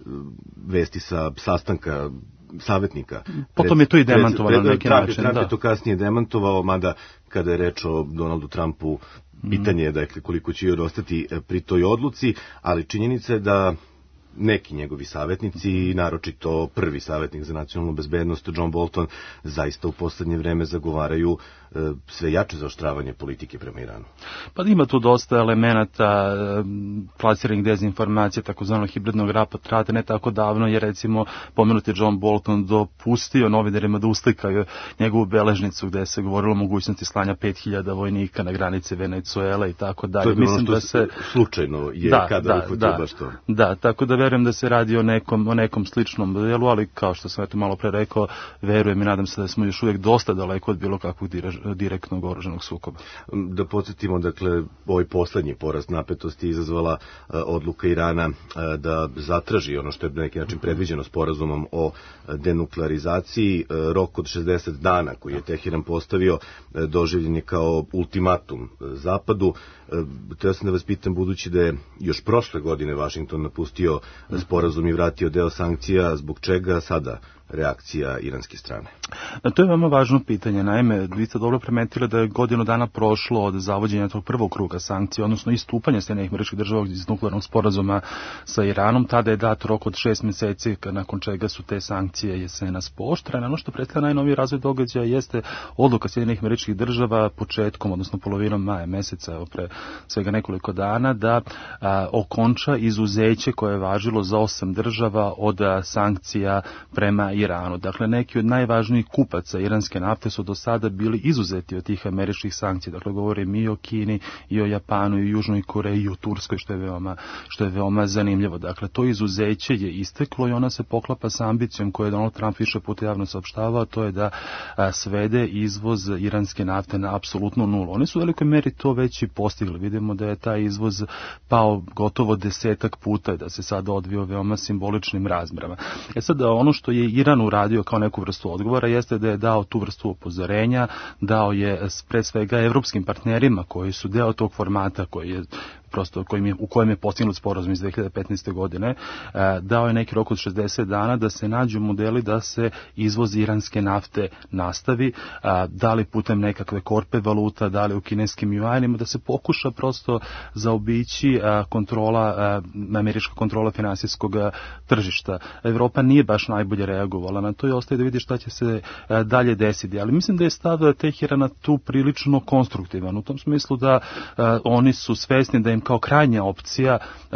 S17: vesti sa sastanka savjetnika.
S15: Potom je to i demantovano na neki način.
S17: Trump je to kasnije demantovao, mada kada je reč o Donaldu Trumpu, pitanje je dakle koliko će joj ostati pri toj odluci, ali činjenica je da neki njegovi savjetnici, naročito prvi savjetnik za nacionalnu bezbednost John Bolton, zaista u poslednje vreme zagovaraju sve jače zaoštravanje politike prema Iranu.
S15: Pa ima tu dosta elemenata plasiranih dezinformacija, takozvanog hibridnog rata. Ne tako davno je recimo pomenuti John Bolton dopustio novinarima da uslikaju njegovu beležnicu gde se govorilo o mogućnosti slanja 5.000 vojnika na granice Venezuele i tako dalje.
S17: To je bilo ono što slučajno je kada uhvatio baš to.
S15: Da, tako da verujem da se radi o nekom sličnom modelu, ali kao što sam malo pre rekao, verujem i nadam se da smo još uvijek dosta daleko od bilo kakvog direktnog oružanog sukoba.
S17: Da podsjetimo, dakle, ovaj poslednji porast napetosti izazvala odluka Irana da zatraži ono što je na neki način predviđeno sporazumom o denuklearizaciji. Rok od 60 dana koji je Teheran postavio doživljen je kao ultimatum Zapadu. Htio sam da vas pitam, budući da je još prošle godine Washington napustio sporazum i vratio deo sankcija, zbog čega sada reakcija iranske strane?
S15: To je veoma važno pitanje. Naime, vi ste dobro primetili da je godinu dana prošlo od zavođenja tog prvog kruga sankcija, odnosno istupanja Sjedinjenih Američkih Država iz nuklearnog sporazuma sa Iranom. Tada je dat rok od 6 mjeseci, nakon čega su te sankcije jesenas pooštrene. Ono što predstavlja najnoviji razvoj događaja jeste odluka Sjedinjenih Američkih Država početkom, odnosno polovinom maja meseca, pre svega nekoliko dana, da okonča izuzeće koje je važilo za 8 država od sankcija prema Iranu. Dakle, neki od najvažnijih kupaca iranske nafte su do sada bili izuzeti od tih američkih sankcija. Dakle, govorim i o Kini, i o Japanu, i o Južnoj Koreji, i o Turskoj, što je veoma zanimljivo. Dakle, to izuzeće je isteklo i ona se poklapa sa ambicijom koju je Donald Trump više puta javno saopštavao, to je da svede izvoz iranske nafte na apsolutnu nulu. Oni su u velikoj meri to već i postigli. Vidimo da je taj izvoz pao gotovo 10 puta i da se sada odvio veoma simboličnim razmjerama. Sad, ono što je Iran uradio kao neku vrstu odgovora jeste da je dao tu vrstu upozorenja, dao je pre svega evropskim partnerima koji su deo tog formata koji je prosto u kojem je postignut sporazum iz 2015. godine, dao je neki rok od 60 dana da se nađu modeli da se izvoz iranske nafte nastavi, da li putem nekakve korpe valuta, da li u kineskim juanima, da se pokuša prosto zaobići američka kontrola finansijskog tržišta. Evropa nije baš najbolje reagovala na to i ostaje da vidi šta će se dalje desiti. Ali mislim da je stav Teherana tu prilično konstruktivan, u tom smislu da oni su svesni da im im kao krajnja opcija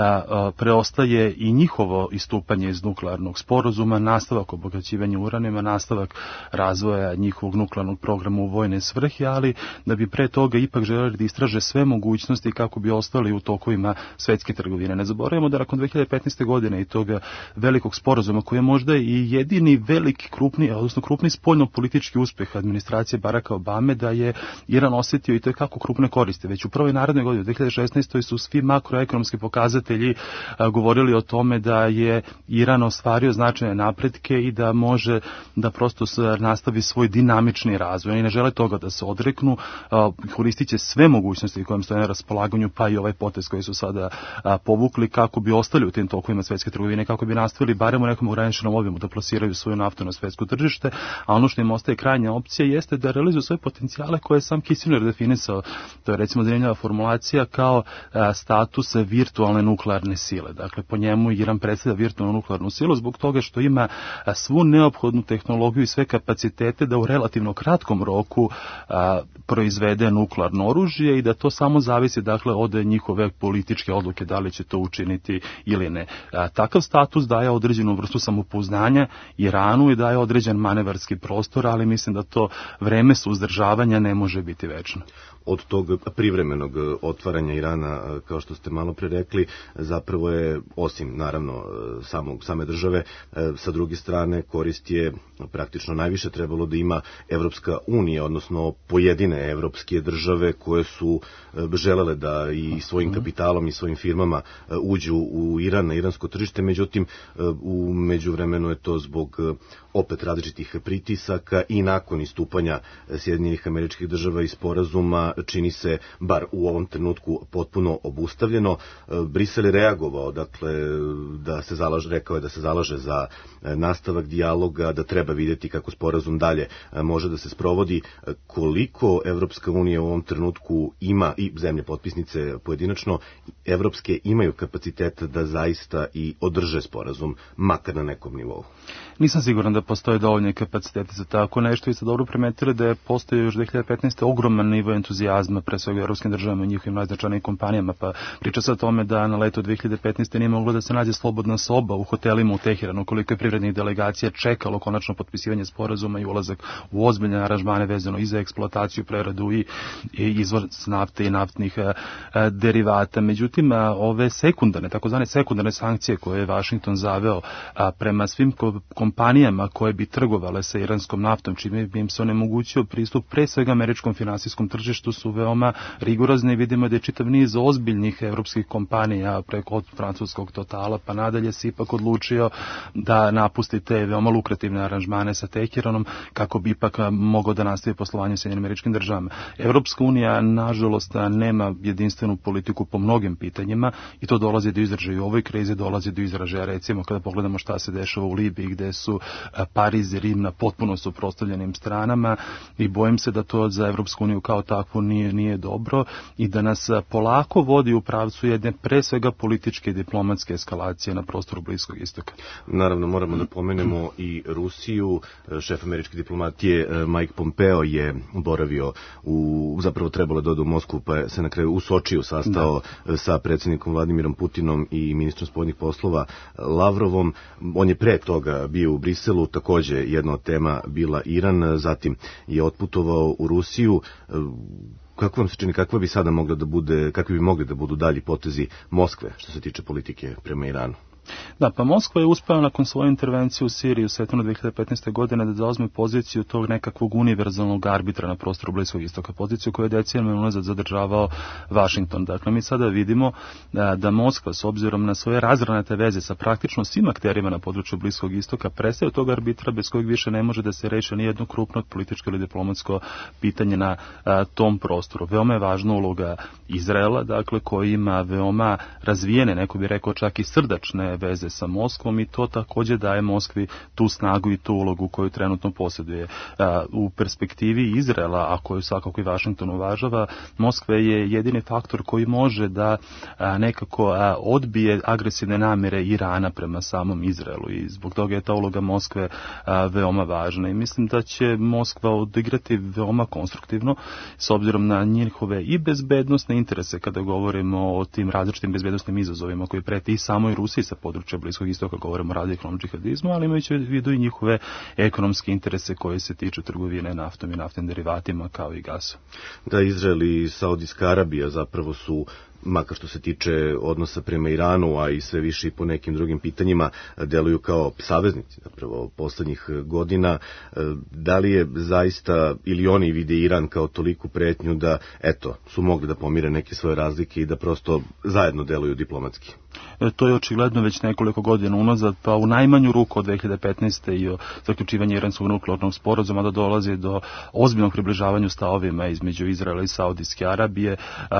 S15: preostaje i njihovo istupanje iz nuklearnog sporazuma, nastavak obogaćivanja uranijuma, nastavak razvoja njihovog nuklearnog programa u vojne svrhe, ali da bi pre toga ipak želeli da istraže sve mogućnosti kako bi ostali u tokovima svetske trgovine. Ne zaboravimo da nakon 2015. godine i toga velikog sporazuma, koji je možda i jedini veliki krupni spoljno-politički uspeh administracije Baracka Obame, da je Iran osjetio i to je kako krupne koriste. Već u prvoj narednoj godini, u 2016. su svi makroekonomski pokazatelji govorili o tome da je Iran ostvario značajne napretke i da može da prosto nastavi svoj dinamični razvoj. Oni ne žele toga da se odreknu, koristit će sve mogućnosti kojim stoje na raspolaganju, pa i ovaj potez koji su sada povukli kako bi ostali u tim tokovima svetske trgovine, kako bi nastavili barem u nekom ograničenom obimu da plasiraju svoju naftu na svetsko tržište, a ono što im ostaje krajnja opcija jeste da realizuju svoje potencijale koje je sam Kissinger definisao. To je recimo zanimljiva formulacija kao status virtualne nuklearne sile. Dakle, po njemu Iran predstavlja virtualnu nuklearnu silu zbog toga što ima svu neophodnu tehnologiju i sve kapacitete da u relativno kratkom roku proizvede nuklearno oružje i da to samo zavisi dakle od njihove političke odluke da li će to učiniti ili ne. Takav status daje određenu vrstu samopouzdanja Iranu i daje određen manevarski prostor, ali mislim da to vreme suzdržavanja ne može biti večno.
S17: Od tog privremenog otvaranja Irana, kao što ste malo pre rekli, zapravo je, osim naravno same države, sa druge strane korist je praktično najviše trebalo da ima Evropska unija, odnosno pojedine evropske države koje su želele da i svojim kapitalom i svojim firmama uđu u Iran, na iransko tržište, međutim u međuvremenu je to zbog opet različitih pritisaka i nakon istupanja Sjedinjenih Američkih Država iz sporazuma čini se, bar u ovom trenutku, potpuno obustavljeno. Brisel je reagovao, dakle, rekao je da se zalaže za nastavak dijaloga, da treba vidjeti kako sporazum dalje može da se sprovodi. Koliko Evropska unija u ovom trenutku ima, i zemlje potpisnice pojedinačno, evropske imaju kapacitet da zaista i održe sporazum, makar na nekom nivou?
S15: Nisam siguran da postoje dovoljne kapacitete za tako nešto i ste dobro primetili da je postoji još 2015. ogroman nivo entuzijazma pre svega u evropskim državama i njihovim najznačajnijim kompanijama, pa priča se o tome da na leto 2015. nije moglo da se nađe slobodna soba u hotelima u Teheranu, koliko je privrednih delegacija čekalo konačno potpisivanje sporazuma i ulazak u ozbiljne aranžmane vezano i za eksploataciju, preradu i izvor nafte i naftnih derivata. Međutim, ove takozvane sekundarne sankcije koje je Vašington zaveo prema svim kompanijama koje bi trgovale sa iranskom naftom, čime bi im se onemogućio pristup pre svega američkom finansijskom tržištu, su veoma rigorozne i vidimo da je čitav niz ozbiljnih evropskih kompanija preko od francuskog Totala pa nadalje se ipak odlučio da napusti te veoma lukrativne aranžmane sa Teheranom kako bi ipak mogao da nastavi poslovanje sa Sjedinjenim Američkim Državama. Evropska unija nažalost nema jedinstvenu politiku po mnogim pitanjima i to dolazi do izražaja u ovoj krizi, dolazi do izražaja recimo kada pogledamo šta se dešava u Libiji gde su Pariz i Rim na potpuno suprotstavljenim stranama i bojim se da to za Evropsku uniju kao takvu nije dobro i da nas polako vodi u pravcu jedne pre svega političke i diplomatske eskalacije na prostoru Bliskog istoka.
S17: Naravno, moramo da pomenemo i Rusiju. Šef američke diplomatije Mike Pompeo je boravio zapravo trebalo da ode u Moskvu, pa se na kraju u Sočiju sastao sa predsjednikom Vladimirom Putinom i ministrom spoljnih poslova Lavrovom. On je pre toga bio u Briselu, takođe jedna od tema bila Iran, zatim je otputovao u Rusiju. Kako vam se čini, kakvi bi mogli da budu dalji potezi Moskve što se tiče politike prema Iranu?
S15: Da, pa Moskva je uspela nakon svoje intervencije u Siriji u septembru 2015. godine da zauzme poziciju tog nekakvog univerzalnog arbitra na prostoru Bliskog istoka, poziciju koju je decenijama unazad zadržavao Vašington. Dakle, mi sada vidimo da Moskva, s obzirom na svoje razgranate veze sa praktično svim akterima na području Bliskog istoka, prestaje tog arbitra bez kojeg više ne može da se reši ni jedno krupno političko ili diplomatsko pitanje na tom prostoru. Veoma je važna uloga Izraela, dakle, koji ima veoma razvijene, neko bi rekao čak i srdačne snažne veze sa Moskvom i to također daje Moskvi tu snagu i tu ulogu koju trenutno posjeduje. U perspektivi Izraela, a koju svakako i Vašington uvažava, Moskva je jedini faktor koji može da nekako odbije agresivne namjere Irana prema samom Izraelu i zbog toga je ta uloga Moskve veoma važna i mislim da će Moskva odigrati veoma konstruktivno s obzirom na njihove i bezbednosne interese kada govorimo o tim različitim bezbednosnim izazovima koji preti i samoj Rusiji sa područja Bliskog istoka, govorimo o radikalnom džihadizmu, ali imajući u vidu i njihove ekonomske interese koje se tiču trgovine naftom i naftnim derivatima kao i gasom.
S17: Da, Izrael i Saudijska Arabija zapravo su, makar što se tiče odnosa prema Iranu, a i sve više i po nekim drugim pitanjima, deluju kao saveznici zapravo poslednjih godina. Da li je zaista, ili oni vide Iran kao toliku pretnju da, eto, su mogli da pomire neke svoje razlike i da prosto zajedno deluju diplomatski?
S15: To je očigledno već nekoliko godina unazad, pa u najmanju ruku od 2015. i o zaključivanju iranskog nuklearnog sporazuma da dolazi do ozbiljnog približavanja stavovima između Izraela i Saudijske Arabije,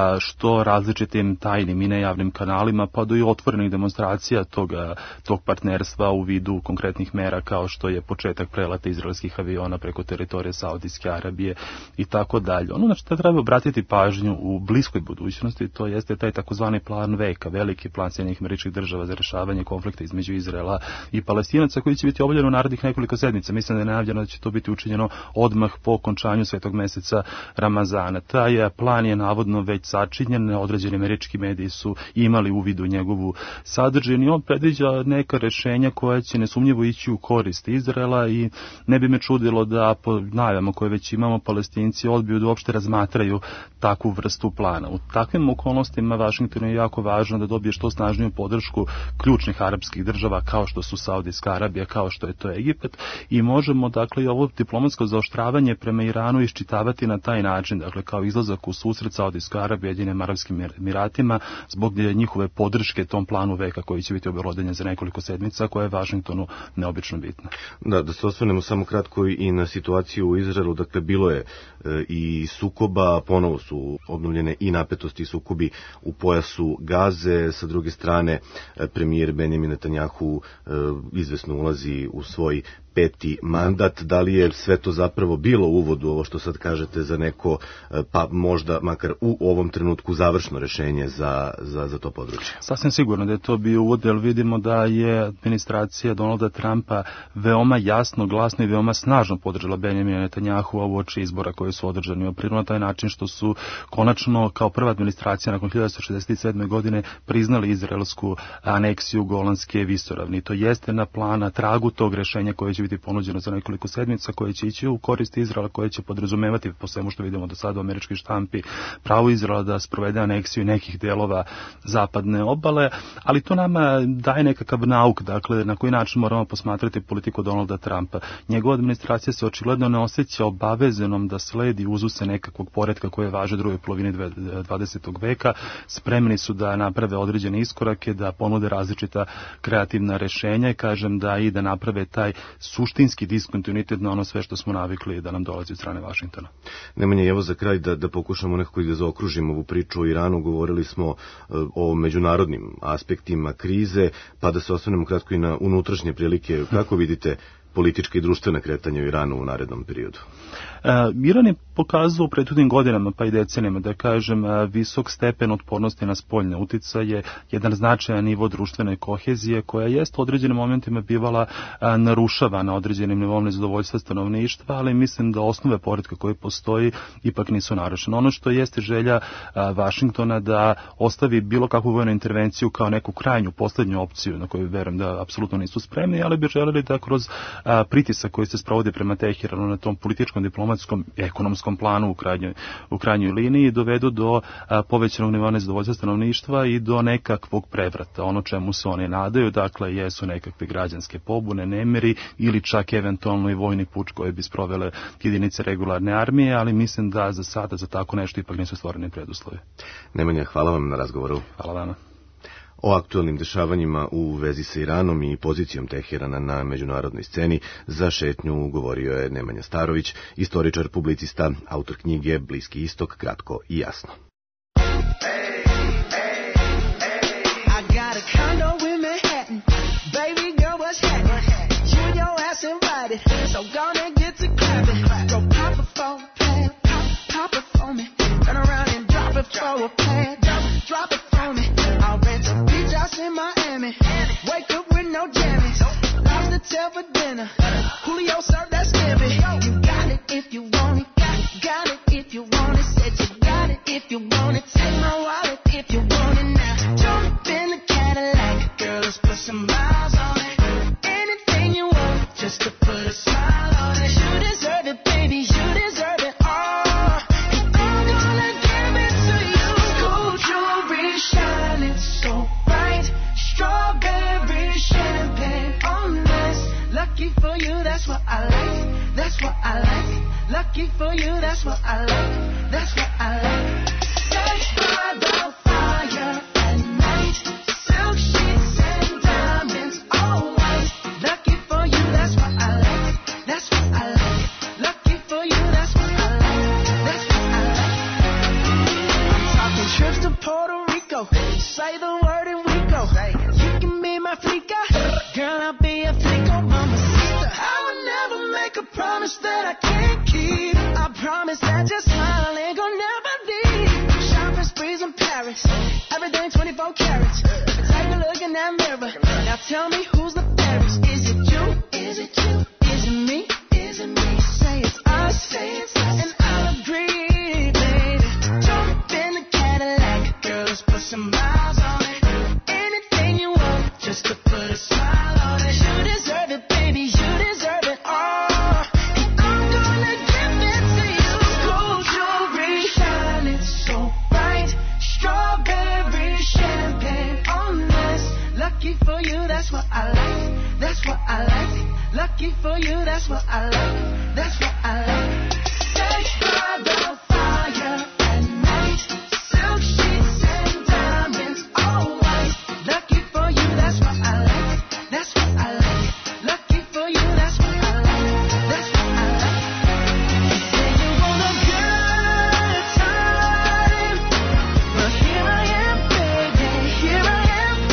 S15: što različitim tajnim i nejavnim kanalima, pa do i otvorenih demonstracija tog partnerstva u vidu konkretnih mera kao što je početak prelata izraelskih aviona preko teritorije Saudijske Arabije i tako dalje. Ono na što treba obratiti pažnju u bliskoj budućnosti, to jeste taj takozvani plan veka, veliki plan Sjedinjenih Američkih Država za rješavanje konflikta između Izraela i Palestinaca koji će biti obavljen u narednih nekoliko sedmica. Mislim da je najavljeno da će to biti učinjeno odmah po okončanju svetog meseca Ramazana. Taj plan je navodno već sačinjen, određeni američki mediji su imali uvid u njegovu sadržinu i on predviđa neka rješenja koja će nesumnjivo ići u korist Izraela i ne bi me čudilo da po najavama koje već imamo Palestinci odbiju da uopšte razmatraju takvu vrstu plana. U takvim okolnostima Vašingtonu je jako važno da dobije što snažniju podršku ključnih arapskih država kao što su Saudijska Arabija, kao što je to Egipat i možemo dakle i ovo diplomatsko zaoštravanje prema Iranu iščitavati na taj način, dakle kao izlazak u susret Saudijskoj Arabiji i Ujedinjenim Arapskim Emiratima zbog njihove podrške tom planu veka koji će biti obelodanjen za nekoliko sedmica koja je Vašingtonu neobično bitna.
S17: Da se osvrnemo samo kratko i na situaciju u Izraelu, dakle bilo je i sukoba, ponovo su obnovljene i napetosti i sukobi u pojasu Gaze, sa druge strane premijer Benjamin Netanjahu izvesno ulazi u svoj 5. mandat. Da li je sve to zapravo bilo u uvodu, ovo što sad kažete, za neko, pa možda makar u ovom trenutku završno rješenje za to područje?
S15: Sasvim sigurno da je to bio uvod, jer vidimo da je administracija Donalda Trumpa veoma jasno, glasno i veoma snažno podržala Benjamina Netanjahu uoči izbora koji su održani u aprilu na taj način što su konačno kao prva administracija nakon 1967. godine priznali izraelsku aneksiju Golanske visoravni. To jeste na tragu tog rješenja koje će biti ponuđeno za nekoliko sedmica, koje će ići u korist Izraela, koje će podrazumevati, po svemu što vidimo do sada u američkoj štampi, pravo Izraela da sprovede aneksiju nekih delova zapadne obale, ali to nama daje nekakav nauk, dakle, na koji način moramo posmatrati politiku Donalda Trumpa. Njegova administracija se očigledno ne osjeća obavezenom da sledi uzuse nekakvog poretka koje važe drugoj polovini 20. veka. Spremni su da naprave određene iskorake, da ponude različita kreativna rješenja i kažem da i da naprave taj suštinski diskontinuitet na ono sve što smo navikli da nam dolazi od strane Vašingtona.
S17: Nemanja, evo za kraj da pokušamo nekako i da zaokružimo ovu priču o Iranu. Govorili smo o međunarodnim aspektima krize, pa da se osvrnemo kratko i na unutrašnje prilike. Kako vidite političke i društvene kretanje u Iranu u narednom periodu?
S15: Iran je pokazao u prethodnim godinama pa i decenijama, da kažem, visok stepen otpornosti na spoljne uticaje, jedan značajan nivo društvene kohezije koja jest u određenim momentima bivala narušavana određenim nivom nezadovoljstva stanovništva, ali mislim da osnove poretka koje postoji ipak nisu narušene. Ono što jeste želja Vašingtona da ostavi bilo kakvu vojnu intervenciju kao neku krajnju, poslednju opciju na koju verujem da apsolutno nisu spremni, ali bi želeli da kroz pritisak koji se sprovodi prema Teheranu na tom političkom, diplomatskom, ekonomskom planu u krajnjoj liniji dovedu do povećanog nivoa nezadovoljstva stanovništva i do nekakvog prevrata. Ono čemu se oni nadaju, dakle, jesu nekakve građanske pobune, nemiri ili čak eventualno i vojni puč koje bi sprovele jedinice regularne armije, ali mislim da za sada za tako nešto ipak nisu stvoreni preduslovi.
S17: Nemanja, hvala vam na razgovoru.
S15: Hvala vama.
S17: O aktualnim dešavanjima u vezi sa Iranom i pozicijom Teherana na međunarodnoj sceni za šetnju govorio je Nemanja Starović, istoričar, publicista, autor knjige Bliski istok, kratko i jasno.
S4: I got a condo in Manhattan. it. So gonna get to clapping. Go pop it for a plan, pop it for me. Turn around and drop it for a plan, drop it for me. I'll rent a beach house in Miami. Wake up with no jammies. Lobster tail for dinner. Julio served that scampi. You got it if you want it. Got it if you want it. Said you got it if you want it. Take my wallet if you want it now. Jump in the Cadillac, girl, let's put some miles on it. Anything you want, just to put a smile on it. You deserve it, baby, you deserve it all. And I'm gonna give it to you. Gold jewelry shining so bright. Strawberry champagne on this. Lucky for you, that's what I like. That's what I like. Lucky for you, that's what I like. That's what I like. Sex by the fire at night. Silk sheets and diamonds, all white. Lucky for you, that's what I like. That's what I like. Lucky for you, that's what I like. That's what I like. I'm talking trips to Puerto Rico. Say the word and we go. You can be my flica. Girl, I'll be a flico, mamacita. I would never make a promise that I can't keep. I promise that your smile ain't gonna never leave. Shopping sprees in Paris, everything 24 carats. Take a look in that mirror. Now tell me who's the fairest. Is it you? Is it you? Is it me? Is it me? Say it's us, say it's us, and I'll agree, baby. Jump in the Cadillac, girl, let's put some miles on it. Anything you want, just to put a smile on it. You deserve it, baby, you deserve it all. Lucky for you, that's what I like. That's what I like. Lucky for you, that's what I like. That's what I like. Sex by the fire at night. Silk sheets and diamonds, all white. Lucky for you, that's what I like. That's what I like. Lucky for you, that's what I like. That's what I like. You say you want a good time, but here I am, baby. Here I am.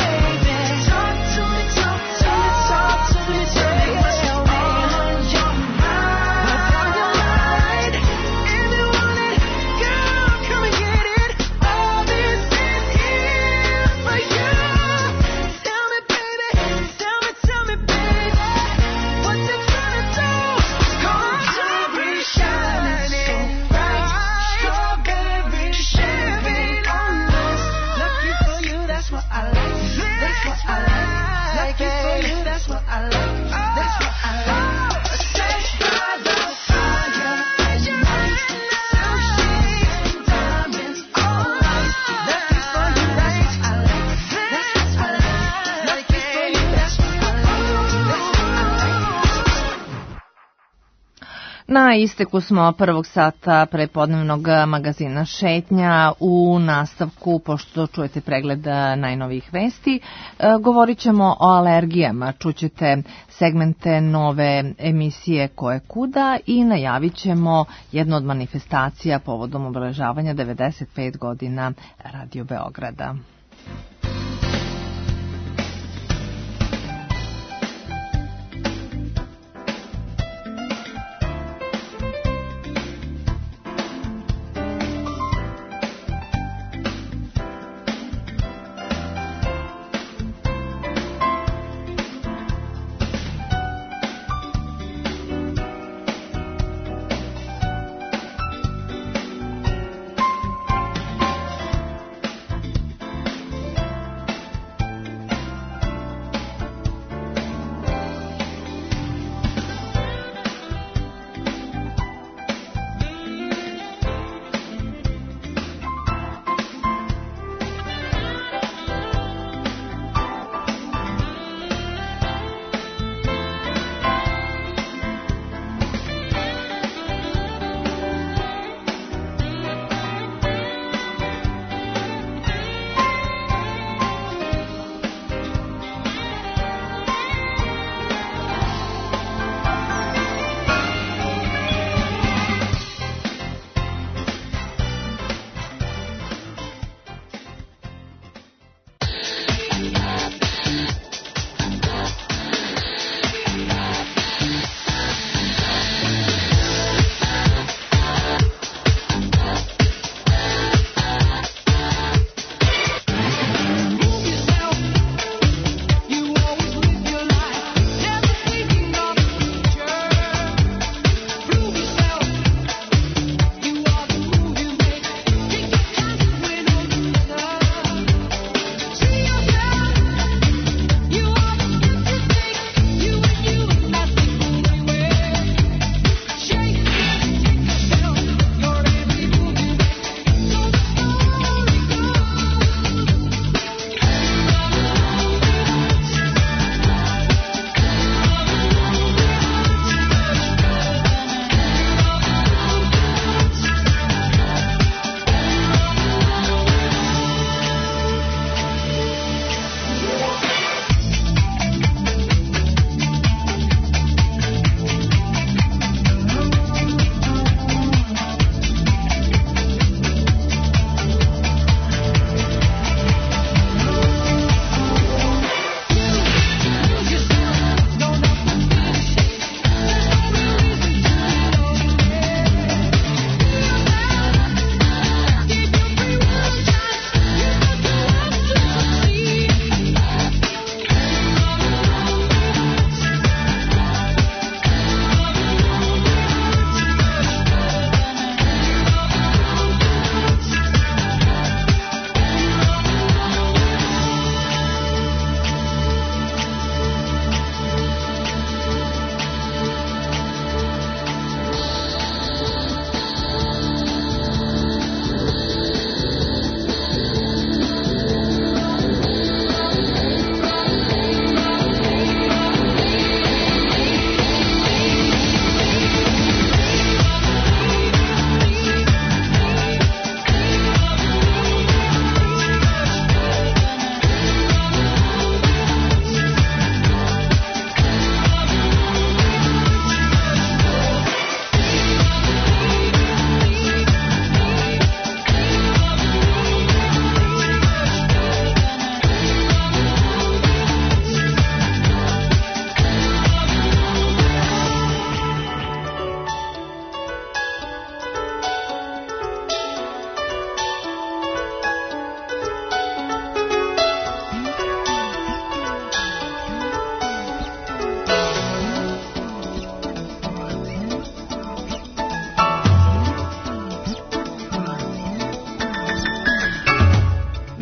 S2: Na isteku smo prvog sata prepodnevnog magazina Šetnja. U nastavku, pošto čujete pregled najnovijih vesti, govorit ćemo o alergijama. Čućete segmente nove emisije Ko je kuda i najavit ćemo jednu od manifestacija povodom obeležavanja 95 godina Radio Beograda.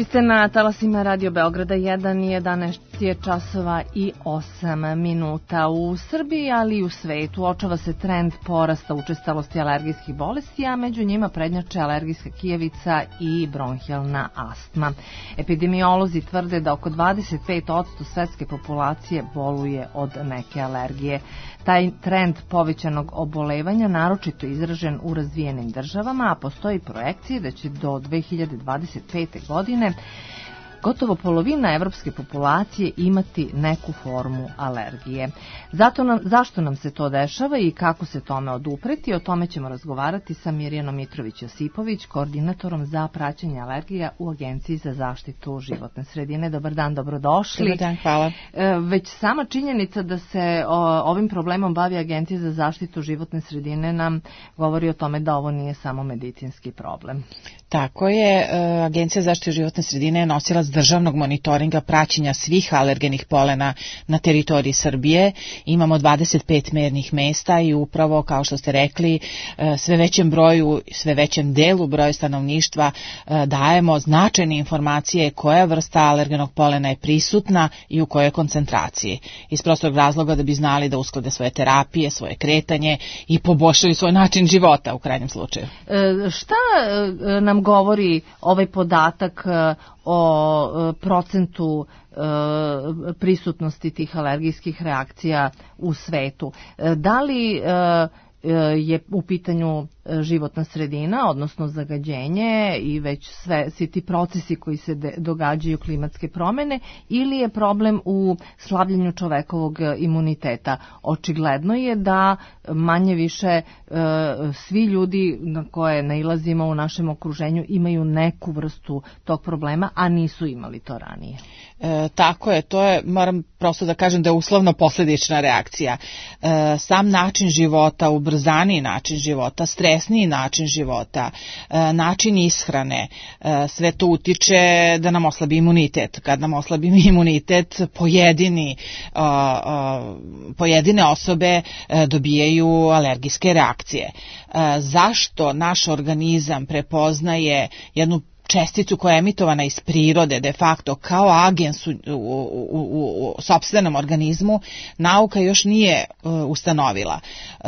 S2: ste na talasima Radio Beograda 1 i 11 je časova i 8 minuta. U Srbiji, ali i u svetu očava se trend porasta učestalosti alergijskih bolesti, a među njima prednjače alergijska kijevica i bronhijalna astma. Epidemiolozi tvrde da oko 25% svetske populacije boluje od neke alergije. Taj trend povećanog obolevanja naročito izražen u razvijenim državama, a postoji projekcije da će do 2025. godine gotovo polovina evropske populacije imati neku formu alergije. Zašto nam se to dešava i kako se tome odupreti, o tome ćemo razgovarati sa Mirjanom Mitrović-Josipović, koordinatorom za praćenje alergija u Agenciji za zaštitu životne sredine. Dobar dan, dobrodošli.
S18: Dobar dan, hvala.
S2: Već sama činjenica da se ovim problemom bavi Agencija za zaštitu životne sredine nam govori o tome da ovo nije samo medicinski problem.
S18: Tako je, Agencija za zaštitu životne sredine je nosilac državnog monitoringa praćenja svih alergenih polena na teritoriji Srbije. Imamo 25 mernih mesta i upravo, kao što ste rekli, sve većem broju, sve većem delu broja stanovništva dajemo značajne informacije koja vrsta alergenog polena je prisutna i u kojoj koncentraciji. Iz prostog razloga da bi znali da usklade svoje terapije, svoje kretanje i poboljšaju svoj način života u krajnjem slučaju.
S2: Šta nam govori ovaj podatak o procentu prisutnosti tih alergijskih reakcija u svetu? Da li je u pitanju životna sredina, odnosno zagađenje i već svi ti procesi koji se događaju, klimatske promjene, ili je problem u slabljenju čovekovog imuniteta? Očigledno je da manje više svi ljudi na koje nailazimo u našem okruženju imaju neku vrstu tog problema, a nisu imali to ranije.
S18: Tako je, to je, moram prosto da kažem da je uslovno posljedična reakcija. Sam način života, ubrzaniji način života, stresniji način života, način ishrane, sve to utiče da nam oslabi imunitet. Kad nam oslabi imunitet, pojedine osobe dobijaju alergijske reakcije. Zašto naš organizam prepoznaje jednu česticu koja je emitovana iz prirode, de facto kao agens u sopstvenom organizmu, nauka još nije ustanovila.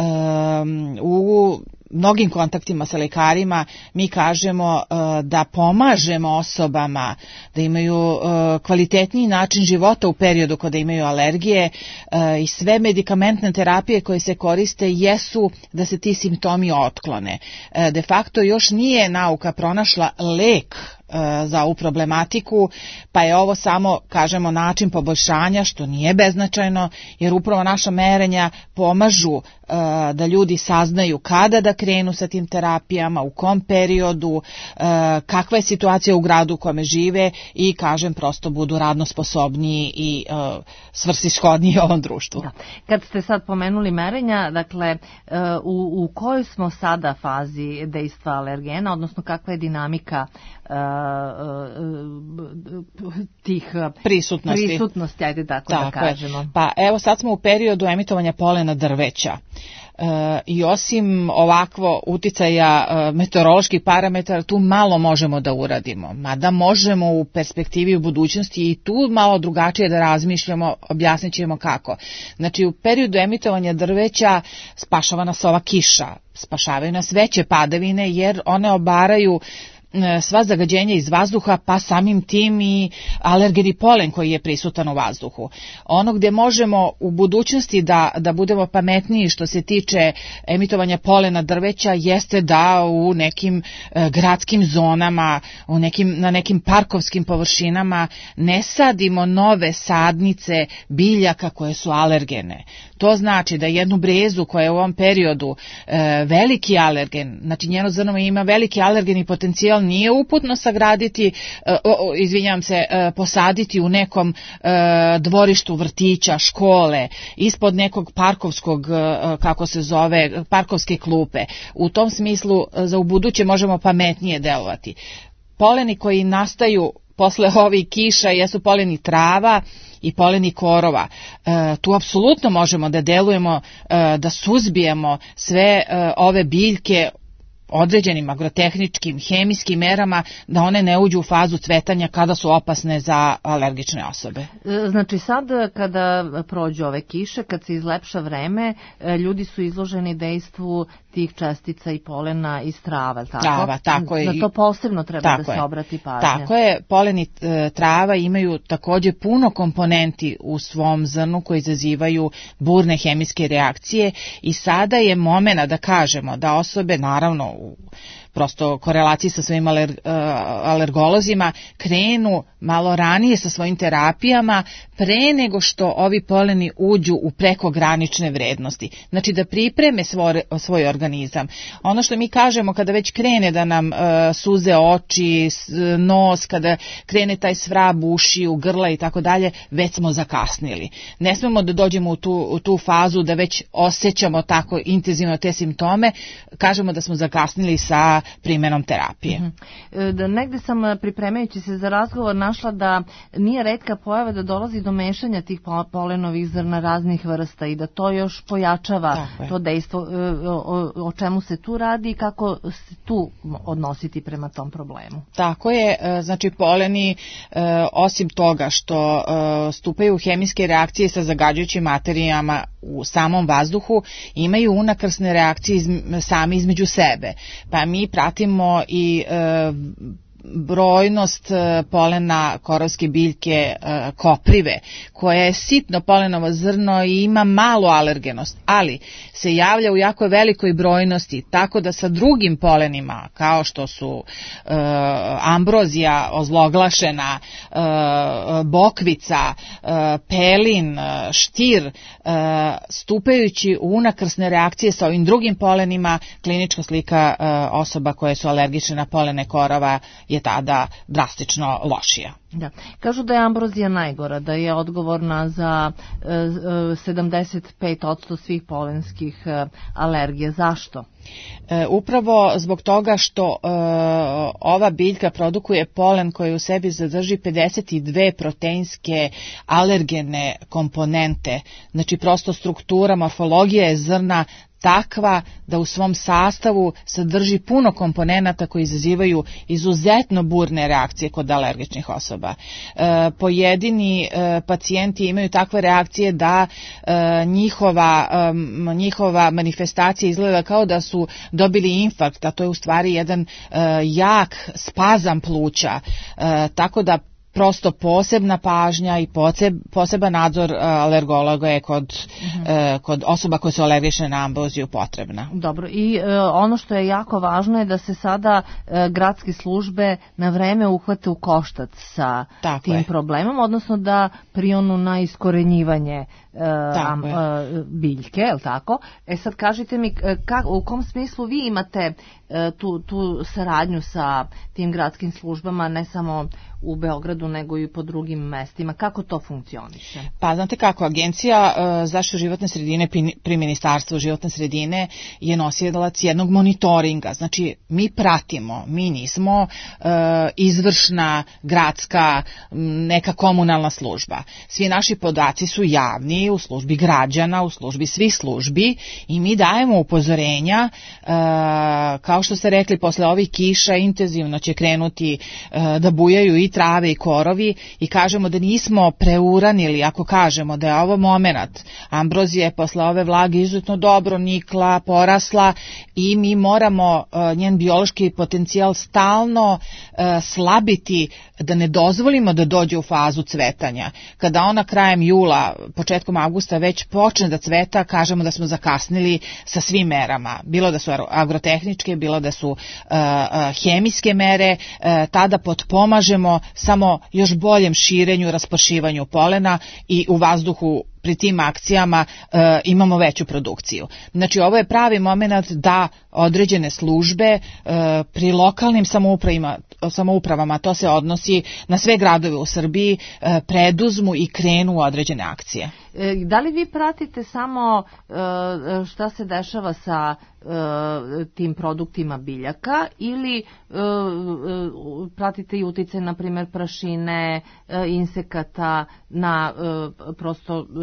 S18: U mnogim kontaktima sa lekarima mi kažemo da pomažemo osobama da imaju kvalitetniji način života u periodu kada imaju alergije i sve medikamentne terapije koje se koriste jesu da se ti simptomi otklone. De facto još nije nauka pronašla lek za ovu problematiku, pa je ovo samo, kažemo, način poboljšanja, što nije beznačajno, jer upravo naša merenja pomažu da ljudi saznaju kada da krenu sa tim terapijama, u kom periodu, kakva je situacija u gradu u kome žive i, kažem, prosto budu radno sposobniji i svrsishodniji ovom društvu.
S2: Da. Kad ste sad pomenuli merenja, dakle, u kojoj smo sada fazi dejstva alergena, odnosno kakva je dinamika tih prisutnosti, ajde tako da kažemo.
S18: Je. Pa evo sad smo u periodu emitovanja polena drveća. I osim ovakvo uticaja meteoroloških parametara, tu malo možemo da uradimo, mada možemo u perspektivi u budućnosti i tu malo drugačije da razmišljamo, objasnit ćemo kako. Znači, u periodu emitovanja drveća spašava nas ova kiša, spašavaju nas veće padavine jer one obaraju sva zagađenja iz vazduha, pa samim tim i alergeni polen koji je prisutan u vazduhu. Ono gdje možemo u budućnosti da budemo pametniji što se tiče emitovanja polena drveća jeste da u nekim gradskim zonama, na nekim parkovskim površinama ne sadimo nove sadnice biljaka koje su alergene. To znači da jednu brezu koja je u ovom periodu veliki alergen, znači njeno zrno ima veliki alergeni potencijal, nije uputno sagraditi, posaditi u nekom dvorištu vrtića, škole, ispod nekog parkovskog, parkovske klupe. U tom smislu za ubuduće možemo pametnije delovati. Poleni koji nastaju posle ovih kiša jesu poleni trava i poleni korova. Tu apsolutno možemo da delujemo, da suzbijemo sve ove biljke određenim agrotehničkim, hemijskim merama da one ne uđu u fazu cvetanja kada su opasne za alergične osobe.
S2: Znači sad kada prođu ove kiše, kad se izlepša vreme, ljudi su izloženi dejstvu tih čestica i polena iz trava, tako?
S18: Trava, tako je.
S2: Na to posebno treba da se obrati pažnja.
S18: Tako je, poleni trava imaju takođe puno komponenti u svom zrnu koji izazivaju burne hemijske reakcije i sada je momena da kažemo da osobe, naravno u prosto korelaciji sa svojim alergolozima, krenu malo ranije sa svojim terapijama pre nego što ovi poleni uđu u prekogranične vrednosti. Znači da pripreme svoj organizam. Ono što mi kažemo kada već krene da nam suze oči, nos, kada krene taj svrab ušiju, grla i tako dalje, već smo zakasnili. Ne smemo da dođemo u tu fazu da već osjećamo tako intenzivno te simptome, kažemo da smo zakasnili sa primenom terapije.
S2: Negde sam pripremajući se za razgovor našla da nije retka pojava da dolazi do mešanja tih polenovih zrna raznih vrsta i da to još pojačava to dejstvo. O čemu se tu radi i kako se tu odnositi prema tom problemu?
S18: Tako je, znači poleni osim toga što stupaju u hemijske reakcije sa zagađujućim materijama u samom vazduhu, imaju unakrsne reakcije sami između sebe. Pa mi pratimo i brojnost polena korovske biljke koprive, koja je sitno polenovo zrno i ima malu alergenost, ali se javlja u jako velikoj brojnosti, tako da sa drugim polenima, kao što su ambrozija ozloglašena, bokvica, pelin, štir, stupajući u unakrsne reakcije sa ovim drugim polenima, klinička slika osoba koje su alergične na polene korova je tada drastično lošija.
S2: Da. Kažu da je ambrozija najgora, da je odgovorna za 75% svih polenskih alergija. Zašto?
S18: Upravo zbog toga što ova biljka produkuje polen koji u sebi zadrži 52 proteinske alergene komponente. Znači prosto struktura, morfologija je zrna takva da u svom sastavu sadrži puno komponenata koji izazivaju izuzetno burne reakcije kod alergičnih osoba. Pojedini pacijenti imaju takve reakcije da njihova manifestacija izgleda kao da su dobili infarkt, a to je u stvari jedan jak spazam pluća, tako da prosto posebna pažnja i poseban nadzor alergologa je kod osoba koje su alergične na ambroziju potrebna.
S2: Dobro, i ono što je jako važno je da se sada gradske službe na vreme uhvate u koštac sa tim problemom, odnosno da prionu na iskorenjivanje biljke, je li tako? Sad kažite mi u kom smislu vi imate tu saradnju sa tim gradskim službama, ne samo u Beogradu nego i po drugim mestima. Kako to funkcioniše?
S18: Pa znate kako, Agencija zaštitu životne sredine pri Ministarstvu životne sredine je nosilac jednog monitoringa. Znači mi pratimo, mi nismo izvršna gradska neka komunalna služba. Svi naši podaci su javni, u službi građana, u službi svih službi i mi dajemo upozorenja, kao što ste rekli, posle ovih kiša intenzivno će krenuti da bujaju i trave i korovi i kažemo da nismo preuranili ako kažemo da je ovo moment. Ambrozija je posle ove vlage izuzetno dobro nikla, porasla i mi moramo njen biološki potencijal stalno slabiti da ne dozvolimo da dođe u fazu cvetanja. Kada ona krajem jula, početkom avgusta već počne da cveta, kažemo da smo zakasnili sa svim merama. Bilo da su agrotehničke, bilo da su hemijske mere, tada potpomažemo samo još boljem širenju, raspršivanju polena i u vazduhu pri tim akcijama imamo veću produkciju. Znači ovo je pravi moment da određene službe pri lokalnim samoupravama, to se odnosi na sve gradove u Srbiji, preduzmu i krenu u određene akcije.
S2: Da li vi pratite samo šta se dešava sa tim produktima biljaka ili pratite i uticaj, na primjer, prašine, insekata na prosto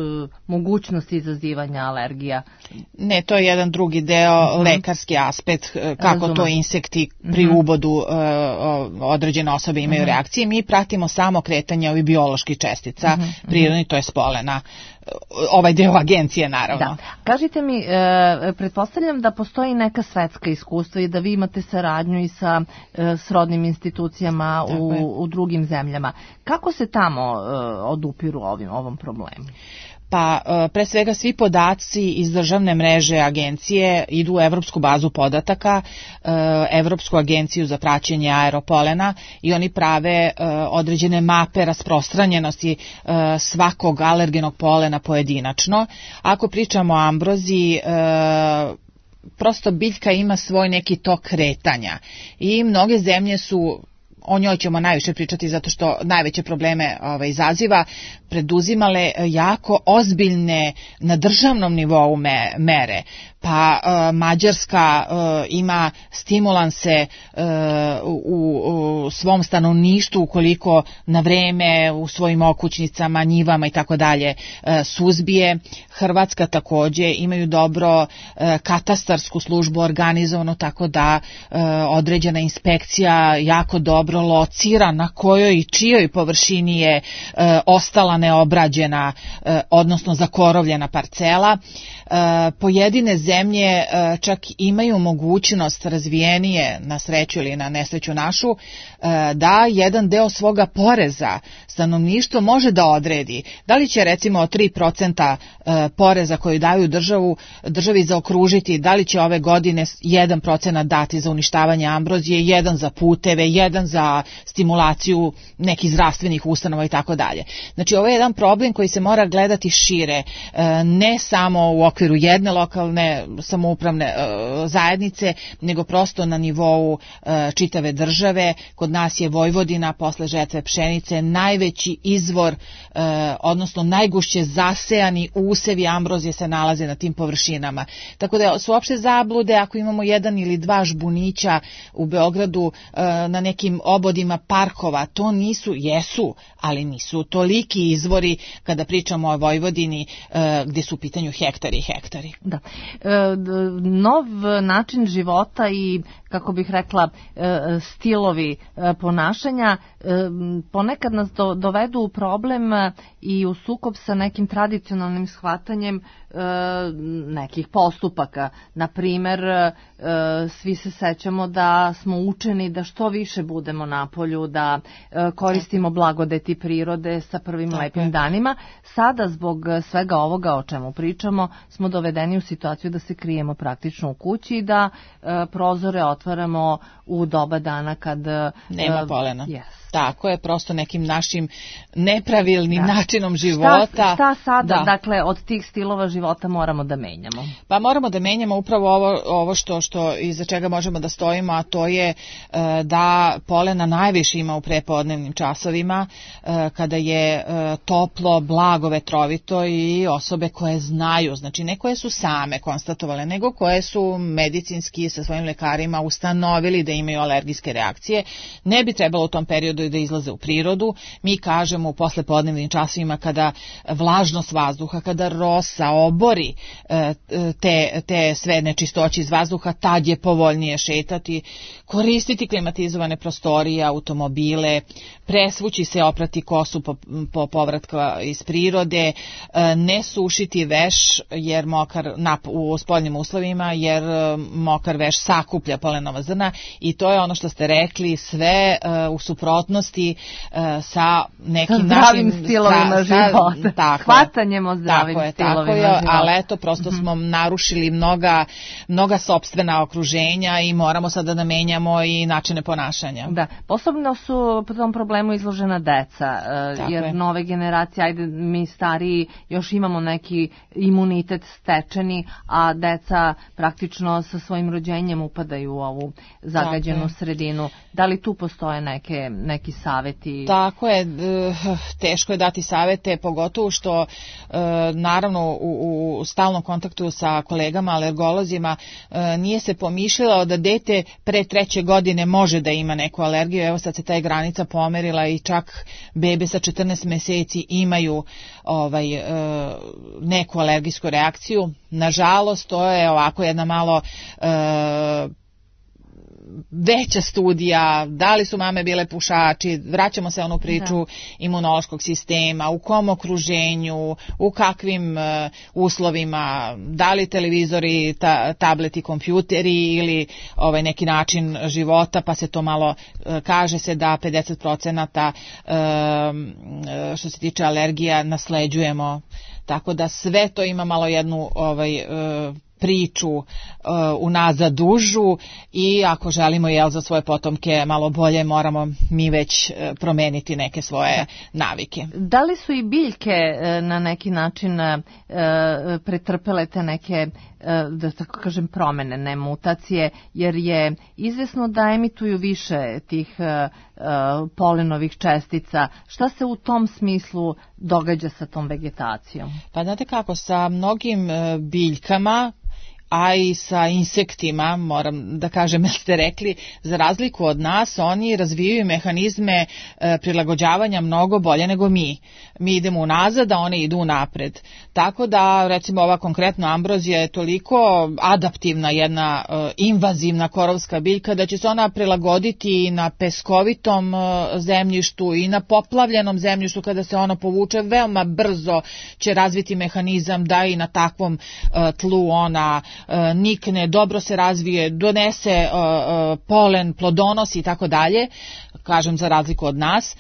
S2: mogućnost izazivanja alergija?
S18: Ne, to je jedan drugi deo, lekarski aspekt, kako to insekti pri ubodu određene osobe imaju reakcije. Mi pratimo samo kretanje ovih bioloških čestica, prirodni, to je s polena. Ovaj deo agencije, naravno.
S2: Da. Kažite mi, pretpostavljam da postoji neka svetska iskustva i da vi imate saradnju i sa srodnim institucijama u drugim zemljama. Kako se tamo odupiru ovom problemu?
S18: Pa pre svega svi podaci iz državne mreže agencije idu u evropsku bazu podataka, Evropsku agenciju za praćenje aeropolena, i oni prave određene mape rasprostranjenosti svakog alergenog polena pojedinačno. Ako pričamo o ambroziji, prosto biljka ima svoj neki tok kretanja i mnoge zemlje su, o njoj ćemo najviše pričati zato što najveće probleme izaziva, preduzimale jako ozbiljne na državnom nivou mere. Pa Mađarska ima stimulanse u svom stanovništvu ukoliko na vreme u svojim okućnicama, njivama i tako dalje suzbije. Hrvatska takođe imaju dobro katastarsku službu organizovanu, tako da određena inspekcija jako dobro locira na kojoj i čijoj površini je ostala neobrađena, odnosno zakorovljena parcela. Pojedine zemlje čak imaju mogućnost, razvijenije na sreću ili na nesreću našu, da jedan deo svoga poreza stanovništvo može da odredi. Da li će recimo 3% poreza koji daju državi zaokružiti, da li će ove godine 1% dati za uništavanje ambrozije, 1 za puteve, 1 za stimulaciju nekih zdravstvenih ustanova i tako dalje. Znači ovo je jedan problem koji se mora gledati šire, ne samo u okviru jedne lokalne samoupravne zajednice, nego prosto na nivou čitave države. Kod nas je Vojvodina posle žetve pšenice najveći izvor, odnosno najgušće zasejani usevi ambrozije se nalaze na tim površinama. Tako da su opšte zablude ako imamo 1 ili 2 žbunića u Beogradu na nekim obodima parkova. To jesu, ali nisu toliki izvori kada pričamo o Vojvodini gdje su u pitanju hektari i hektari.
S2: Da. Nov način života i, kako bih rekla, stilovi ponašanja ponekad nas dovedu u problem i u sukob sa nekim tradicionalnim shvatanjem nekih postupaka. Na primer, svi se sećamo da smo učeni da što više budemo na polju, da koristimo blagodeti prirode sa prvim lepim danima. Sada, zbog svega ovoga o čemu pričamo, smo dovedeni u situaciju da se krijemo praktično u kući i da prozore otvaramo u doba dana kad
S18: nema polena. Tako je, prosto nekim našim nepravilnim načinom života.
S2: Šta sada, dakle, od tih stilova života moramo da menjamo?
S18: Pa moramo da menjamo upravo ovo što iza čega možemo da stojimo, a to je da polena najviše ima u prepodnevnim časovima, kada je toplo, blago, vetrovito, i osobe koje znaju, znači ne koje su same konstatovale, nego koje su medicinski sa svojim lekarima ustanovili da imaju alergijske reakcije, ne bi trebalo u tom periodu da izlaze u prirodu. Mi kažemo u poslepodnevnim časovima kada vlažnost vazduha, kada rosa obori te sve nečistoće iz vazduha, tad je povoljnije šetati, koristiti klimatizovane prostorije, automobile, presvući se, oprati kosu po povratka iz prirode, ne sušiti veš jer u spoljnim uslovima, jer mokar veš sakuplja polenova zrna, i to je ono što ste rekli, sve u suprotnosti sa nekim
S2: našim stilovima života. Hvatanjem o zdravim stilovima života.
S18: Ali eto, prosto smo narušili mnoga sopstvena okruženja i moramo sada da menjamo i načine ponašanja.
S2: Da, posebno su po tom problemu izložena deca, jer nove generacije, ajde mi stariji još imamo neki imunitet stečeni, a deca praktično sa svojim rođenjem upadaju u ovu zagađenu sredinu. Da li tu postoje neke neki savjeti?
S18: Tako je, teško je dati savjete, pogotovo što naravno u stalnom kontaktu sa kolegama alergolozima nije se pomišljalo da dete pre 3. godine može da ima neku alergiju. Evo sad se ta granica pomerila i čak bebe sa 14 meseci imaju neku alergijsku reakciju. Nažalost, to je ovako jedna malo veća studija, da li su mame bile pušači, vraćamo se onu priču imunološkog sistema, u kom okruženju, u kakvim uslovima, da li televizori, tableti, kompjuteri ili neki način života, pa se to malo, kaže se da 50% što se tiče alergija nasleđujemo, tako da sve to ima malo jednu priču unazad dužu i ako želimo za svoje potomke malo bolje, moramo mi već promeniti neke svoje navike.
S2: Da li su i biljke na neki način pretrpele te neke, da tako kažem, promene, ne mutacije, jer je izvjesno da emituju više tih polenovih čestica. Šta se u tom smislu događa sa tom vegetacijom?
S18: Pa znate kako, sa mnogim biljkama, a i sa insektima, moram da kažem, jer ste rekli, za razliku od nas, oni razvijaju mehanizme prilagođavanja mnogo bolje nego mi. Mi idemo unazad, a one idu napred. Tako da, recimo, ova konkretno ambrozija je toliko adaptivna, jedna invazivna korovska biljka, da će se ona prilagoditi i na peskovitom zemljištu i na poplavljenom zemljištu. Kada se ono povuče, veoma brzo će razviti mehanizam da i na takvom tlu ona nikne, dobro se razvije, donese polen, plodonosi i tako dalje. Kažem, za razliku od nas,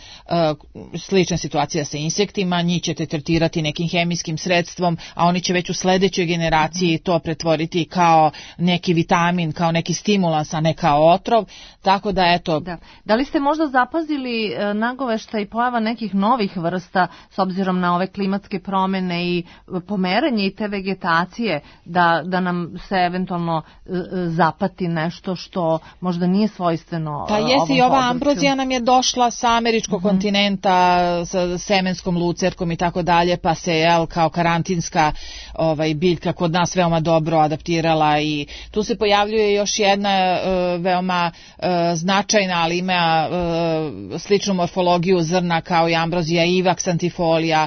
S18: slična situacija sa insektima, njih ćete tretirati nekim hemijskim sredstvom, a oni će već u sledećoj generaciji to pretvoriti kao neki vitamin, kao neki stimulans, a ne kao otrov, tako da eto.
S2: Da li ste možda zapazili nagoveštaj pojava nekih novih vrsta s obzirom na ove klimatske promene i pomeranje i te vegetacije, da nam se eventualno zapati nešto što možda nije svojstveno?
S18: Pa jesi, i ova ambrozija nam je došla sa američkog kontinenta, sa semenskom lucerkom i tako dalje, pa se kao karantinska biljka kod nas veoma dobro adaptirala i tu se pojavljuje još jedna veoma značajna, ali ima sličnu morfologiju zrna kao i ambrozija, ivax antifolia.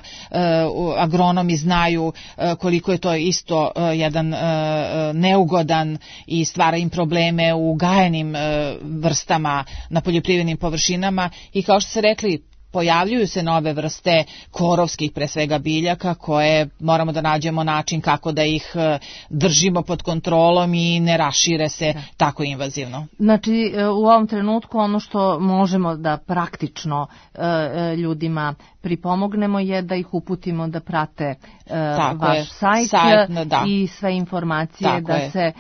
S18: Agronomi znaju koliko je to isto jedan neugodan i stvara im probleme u gajenim vrstama na poljoprivrednim površinama i kao što ste rekli, pojavljuju se nove vrste korovskih, pre svega biljaka, koje moramo da nađemo način kako da ih držimo pod kontrolom i ne rašire se tako invazivno.
S2: Znači, u ovom trenutku ono što možemo da praktično ljudima pripomognemo je da ih uputimo da prate vaš sajt i sve informacije, da se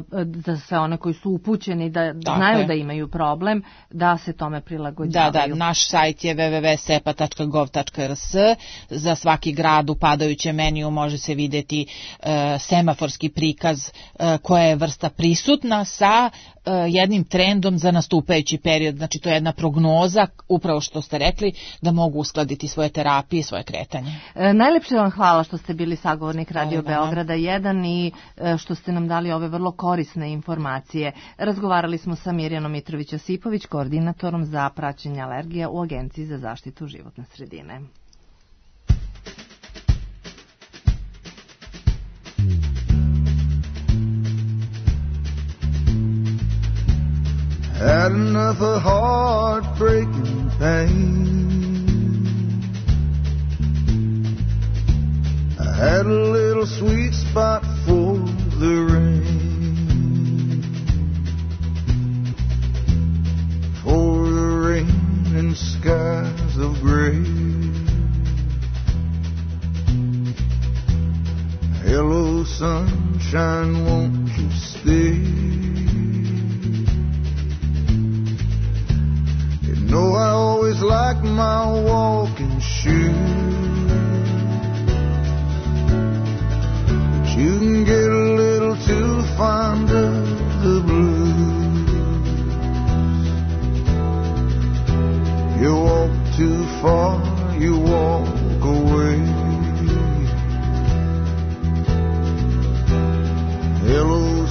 S2: za sve one koji su upućeni, da znaju da imaju problem, da se tome prilagođavaju.
S18: Naš sajt je www.sepa.gov.rs. Za svaki grad u padajućem meniju može se videti semaforski prikaz koja je vrsta prisutna sa jednim trendom za nastupajući period. Znači, to je jedna prognoza, upravo što ste rekli, da mogu uskladiti svoje terapije i svoje kretanje.
S2: Najlepše vam hvala što ste bili sagovornik Radio Beograda 1 i što ste nam dali ove vrlo korisne informacije. Razgovarali smo sa Mirjanom Mitrović-Josipović, koordinatorom za praćenje alergija u Agenciji za zaštitu životne sredine.
S19: Had enough of heartbreaking pain. I had a little sweet spot for the rain, for the rain and skies of gray. Hello sunshine, won't you stay? No, I always like my walking shoes, but you can get a little too fond of the blues.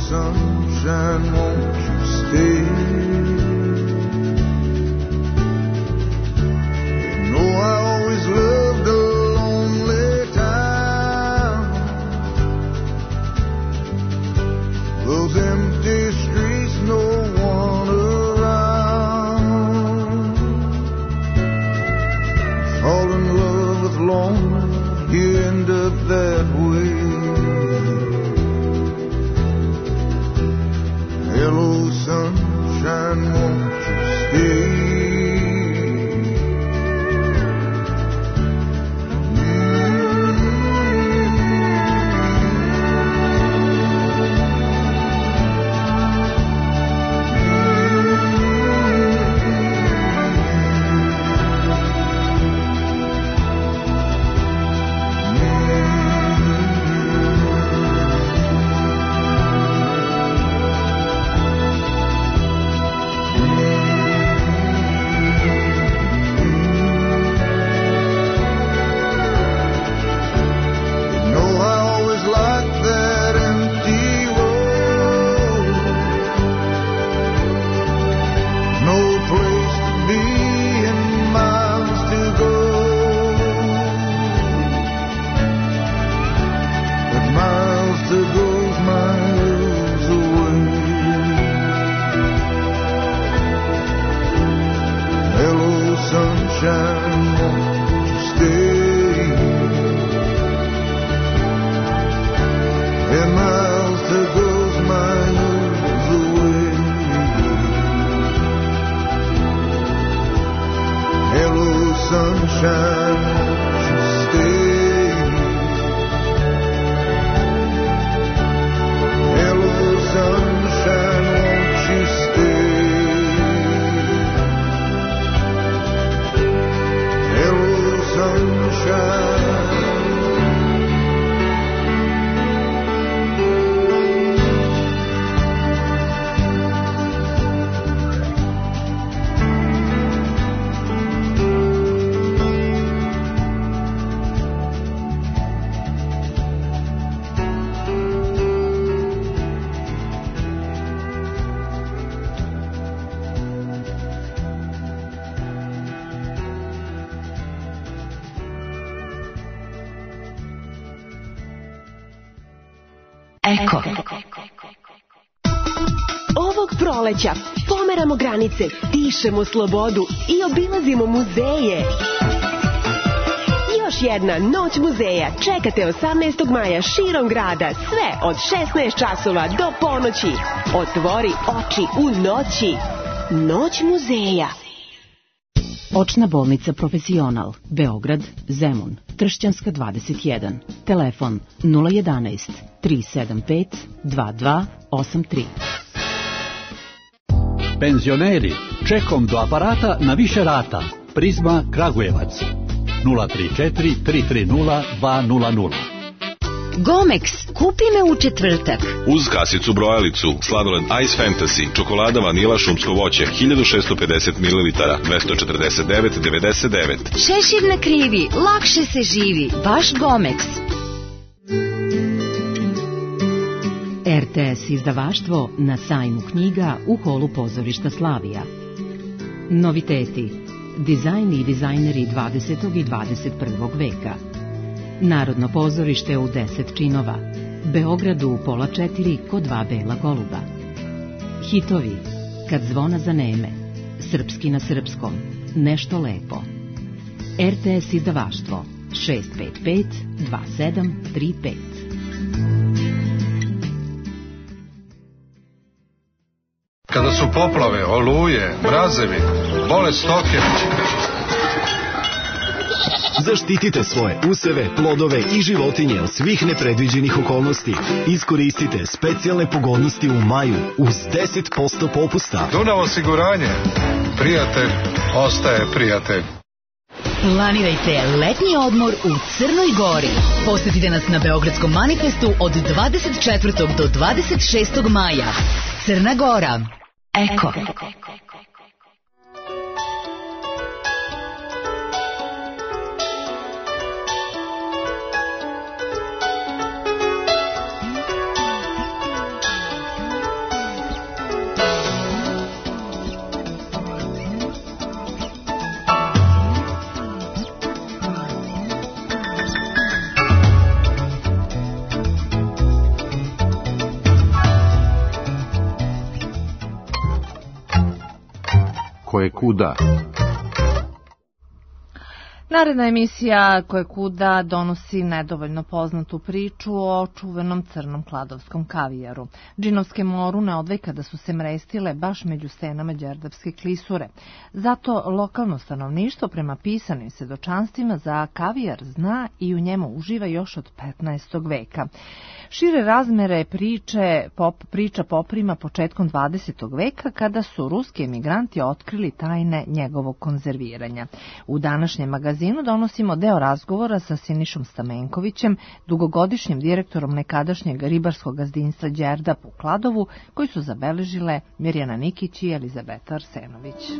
S19: sunshine, won't you stay? You know I always loved a lonely town, those empty streets, no one around. Fall in love with loneliness, you end up that way. Hello, sunshine, won't you stay?
S6: Eko.
S9: Ovog proleća pomeramo granice, dišemo slobodu i obilazimo muzeje. Još jedna noć muzeja čekate 18. maja širom grada, sve od 16 časova do ponoći. Otvori oči u noći. Noć muzeja.
S20: Očna bolnica Profesional, Beograd, Zemun, Tršćanska 21, telefon 011 375 2283.
S12: Penzioneri, čekom do aparata na više rata. Prizma Kragujevac 034 330 200.
S7: Gomex, kupi me u četvrtak.
S8: Uz kasicu brojalicu, sladoled Ice Fantasy, čokolada vanila šumsko voće, 1650 ml, 249,99.
S7: Šešir na krivi, lakše se živi, baš Gomex.
S20: RTS izdavaštvo na sajmu knjiga u holu pozorišta Slavija. Noviteti, dizajn i dizajneri 20. i 21. veka. Narodno pozorište u 10 činova. Beogradu u 3:30 kod 2 bela goluba. Hitovi, kad zvona zaneme. Srpski na srpskom, nešto lepo. RTS izdavaštvo 655 2735.
S21: Kada su poplave, oluje, mrazevi, bole stoke.
S22: Zaštitite svoje useve, plodove i životinje od svih nepredviđenih okolnosti. Iskoristite specijalne pogodnosti u maju uz 10% popusta.
S21: Dunav osiguranje. Prijatelj ostaje prijatelj.
S23: Planirajte letnji odmor u Crnoj Gori. Posetite nas na Beogradskom manifestu od 24. do 26. maja. Crna Gora. Eko.
S16: Koje kuda.
S2: Naredna emisija Koje kuda donosi nedovoljno poznatu priču o čuvenom crnom kladovskom kavijaru. Džinovske morune odvekada su se mrestile baš među stenama Đerdapske klisure. Zato lokalno stanovništvo prema pisanim svedočanstvima za kavijar zna i u njemu uživa još od 15. veka. Šire razmere priča poprima početkom 20. veka kada su ruski emigranti otkrili tajne njegovog konzerviranja. U današnjem magazinu donosimo deo razgovora sa Sinišom Stamenkovićem, dugogodišnjim direktorom nekadašnjeg ribarskog gazdinstva Đerdap u Kladovu, koji su zabeležile Mirjana Nikić i Elizabeta Arsenović.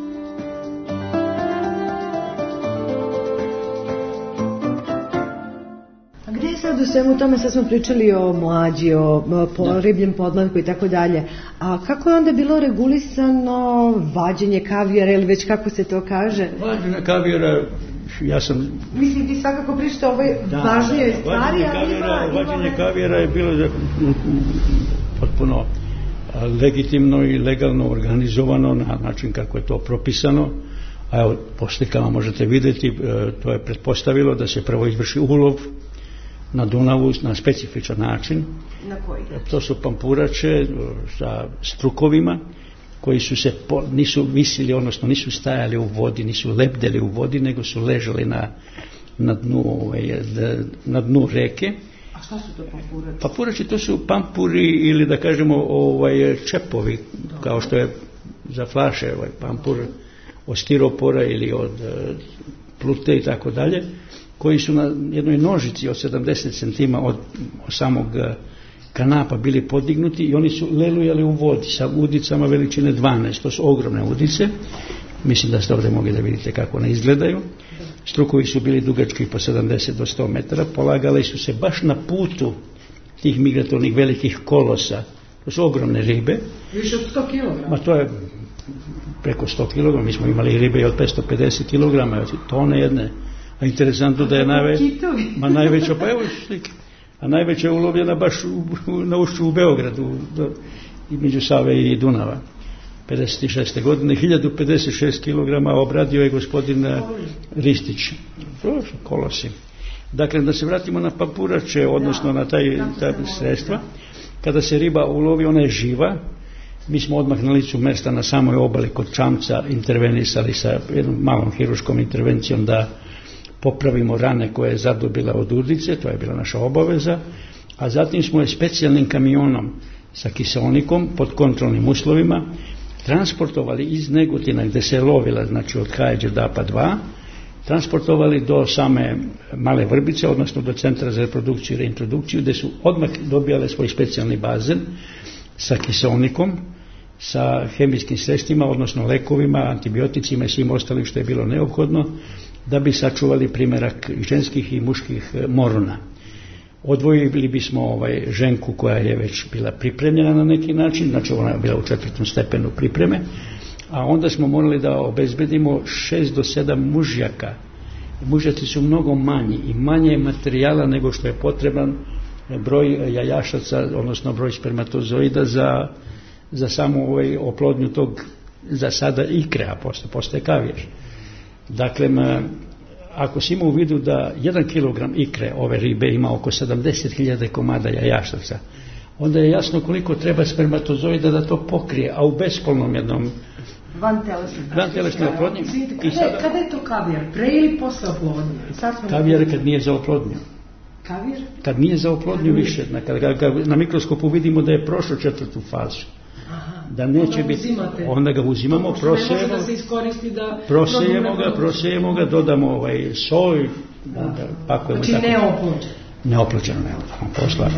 S1: A gde je sad u svemu tome, sad smo pričali o mlađi, o ribljem podmlatku i tako dalje, a kako je onda bilo regulisano vađenje kavijara ili već kako se to kaže?
S3: Vađenje kavijara, ja sam...
S1: Mislim, ti svakako pričate o ovoj važnijoj stvari, ali
S3: vađenje kavijara je bilo potpuno legitimno i legalno organizovano na način kako je to propisano. A evo, po slikama možete vidjeti, to je pretpostavilo da se prvo izvrši ulov na Dunavu na specifičan način.
S1: Na koji?
S3: To su pampurače sa strukovima koji su se nisu visili, odnosno nisu stajali u vodi, nisu lebdeli u vodi, nego su ležali na dnu reke.
S1: A šta su to pampurači?
S3: Pampurači to su pampuri ili da kažemo čepovi, kao što je za flaše pampur od stiropora ili od plute i tako dalje, koji su na jednoj nožici od 70 cm od samog kanapa bili podignuti i oni su lelujali u vodi sa udicama veličine 12. To su ogromne udice. Mislim da ste ovdje mogli da vidite kako one izgledaju. Strukovi su bili dugački po 70 do 100 metara. Polagali su se baš na putu tih migratornih velikih kolosa. To su ogromne ribe.
S1: Više od 100 kg?
S3: Ma to je preko 100 kg. Mi smo imali ribe od 550 kg, tone jedne. A interesantno da je najveća, pa evo slike, a najveća je ulovljena baš na ušću u Beogradu, između Save i Dunava. 56. godine, 1056 kg obradio je gospodin Ristić. To su kolosi. Dakle, da se vratimo na pampurače, odnosno na ta sredstva. Kada se riba ulovi, ona je živa. Mi smo odmah na licu mesta na samoj obali kod čamca intervenisali sa jednom malom hiruškom intervencijom da popravimo rane koje je zadobila od udice, to je bila naša obaveza, a zatim smo je specijalnim kamionom sa kiselnikom pod kontrolnim uslovima transportovali iz Negotina gdje se je lovila, znači od Đerdapa 2, transportovali do same Male Vrbice, odnosno do Centra za reprodukciju i reintrodukciju, gdje su odmah dobijale svoj specijalni bazen sa kiselnikom, sa hemijskim sredstvima, odnosno lekovima, antibioticima i svim ostalim što je bilo neophodno, da bi sačuvali primjerak ženskih i muških moruna. Odvojili bismo ženku koja je već bila pripremljena na neki način, znači ona je bila u 4. stepenu pripreme, a onda smo morali da obezbedimo 6 do 7 mužjaka. Mužjaci su mnogo manji i manje materijala nego što je potreban broj jajašaca, odnosno broj spermatozoida za samu oplodnju tog za sada ikre, a postoje kavijar. Dakle, ako si ima u vidu da 1 kg ikre ove ribe ima oko 70.000 komada jajašaca, onda je jasno koliko treba spermatozoida da to pokrije, a u bespolnom jednom vantelesnoj oplodnji.
S1: Kada je to kavijar? Pre ili posle oplodnje?
S3: Kavijar je kad nije za oplodnju.
S1: Kavijar?
S3: Kad nije za oplodnju više. Na mikroskopu vidimo da je prošlo 4. fazu. Da neće biti, onda ga uzimamo, prosejemo ga, dodamo soj, pakujemo.
S1: Znači neoplođeno?
S3: Neoplođeno, posla.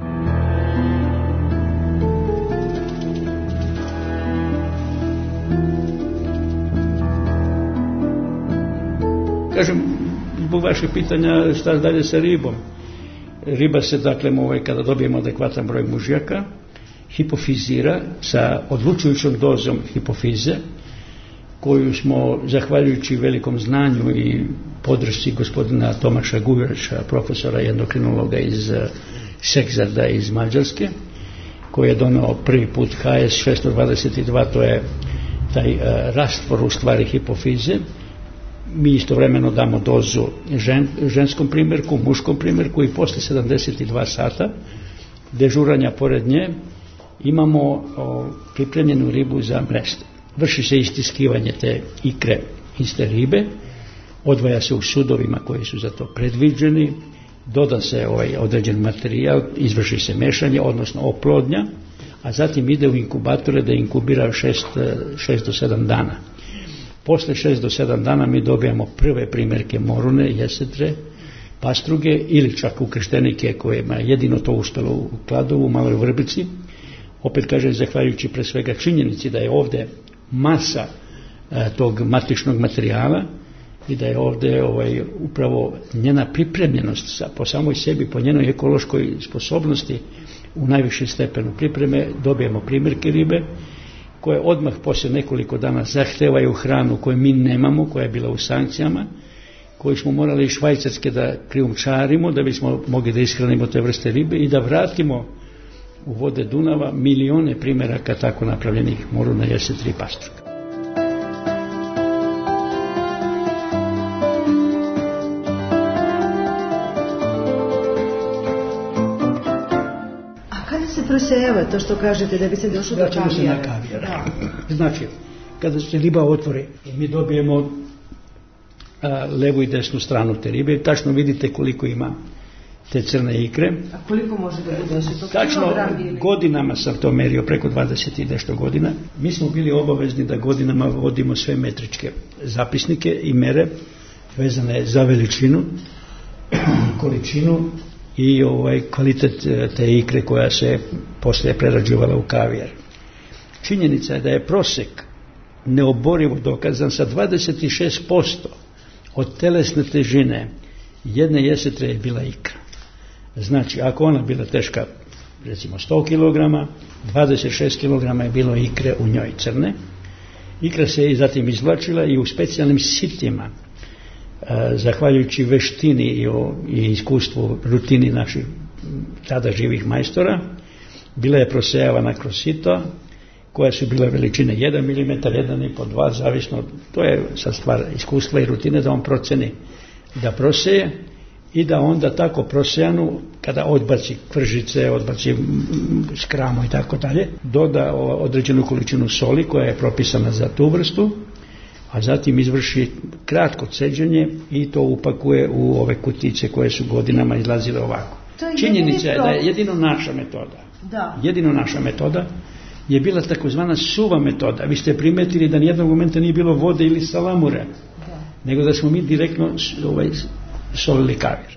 S3: Kažem, zbog vašeg pitanja šta dalje sa ribom. Riba se, dakle, kada dobijemo adekvatan broj mužjaka, hipofizira sa odlučujućom dozom hipofize, koju smo, zahvaljujući velikom znanju i podršci gospodina Tomaša Gujevića, profesora i endokrinologa iz Sekzarda iz Mađarske, koji je donao prvi put HS 622, to je taj rastvor u stvari hipofize. Mi istovremeno damo dozu ženskom primjerku, muškom primjerku i posle 72 sata dežuranja pored nje imamo pripremljenu ribu za mrežu. Vrši se istiskivanje te ikre iste ribe, odvaja se u sudovima koji su za to predviđeni, doda se određen materijal, izvrši se mešanje, odnosno oplodnja, a zatim ide u inkubatore da inkubira 6 do 7 dana. Posle 6 do 7 dana mi dobijamo prve primjerke morune, jesetre, pastruge ili čak ukrštenike kojima je jedino to uspelo u Kladovu, u Maloj Vrbici. Opet kažem, zahvaljujući pre svega činjenici da je ovde masa tog matičnog materijala i da je ovde upravo njena pripremljenost po samoj sebi, po njenoj ekološkoj sposobnosti u najvišem stepenu pripreme, dobijemo primjerke ribe koje odmah posle nekoliko dana zahtevaju hranu koju mi nemamo, koja je bila u sankcijama, koju smo morali iz Švajcarske da krijumčarimo da bismo mogli da ishranimo te vrste ribe i da vratimo u vode Dunava milione primjeraka tako napravljenih moruna, jesetri i pastruga.
S1: Prosejava to što kažete da bi se došlo do kavijara.
S3: Se na kavijara. Znači, kada se riba otvori, mi dobijemo levu i desnu stranu te ribe, tačno vidite koliko ima te crne ikre.
S1: A koliko može da bude?
S3: Tačno, godinama sam to merio, preko 20 i nešto godina. Mi smo bili obavezni da godinama vodimo sve metričke zapisnike i mere vezane za veličinu, količinu i kvalitet te ikre koja se poslije prerađivala u kavijar. Činjenica je da je prosek neoborivo dokazan sa 26% od telesne težine jedne jesetre je bila ikra. Znači, ako ona bila teška recimo 100 kg, 26 kg je bilo ikre u njoj crne. Ikra se i zatim izvlačila i u specijalnim sitima, zahvaljujući veštini i iskustvu, rutini naših tada živih majstora, bila je prosejavana kroz sito, koja su bile veličine 1 mm, 1,5, 2, zavisno, to je sad stvar iskustva i rutine da on proceni da proseje i da onda tako prosejanu, kada odbaci kržice, odbaci skramo i tako dalje, doda određenu količinu soli koja je propisana za tu vrstu, a zatim izvrši kratko ceđenje i to upakuje u ove kutice koje su godinama izlazile ovako. Činjenica je da je jedino naša metoda je bila takozvana suva metoda. Vi ste primetili da nijednog momenta nije bilo vode ili salamure, nego da smo mi direktno solili kavir.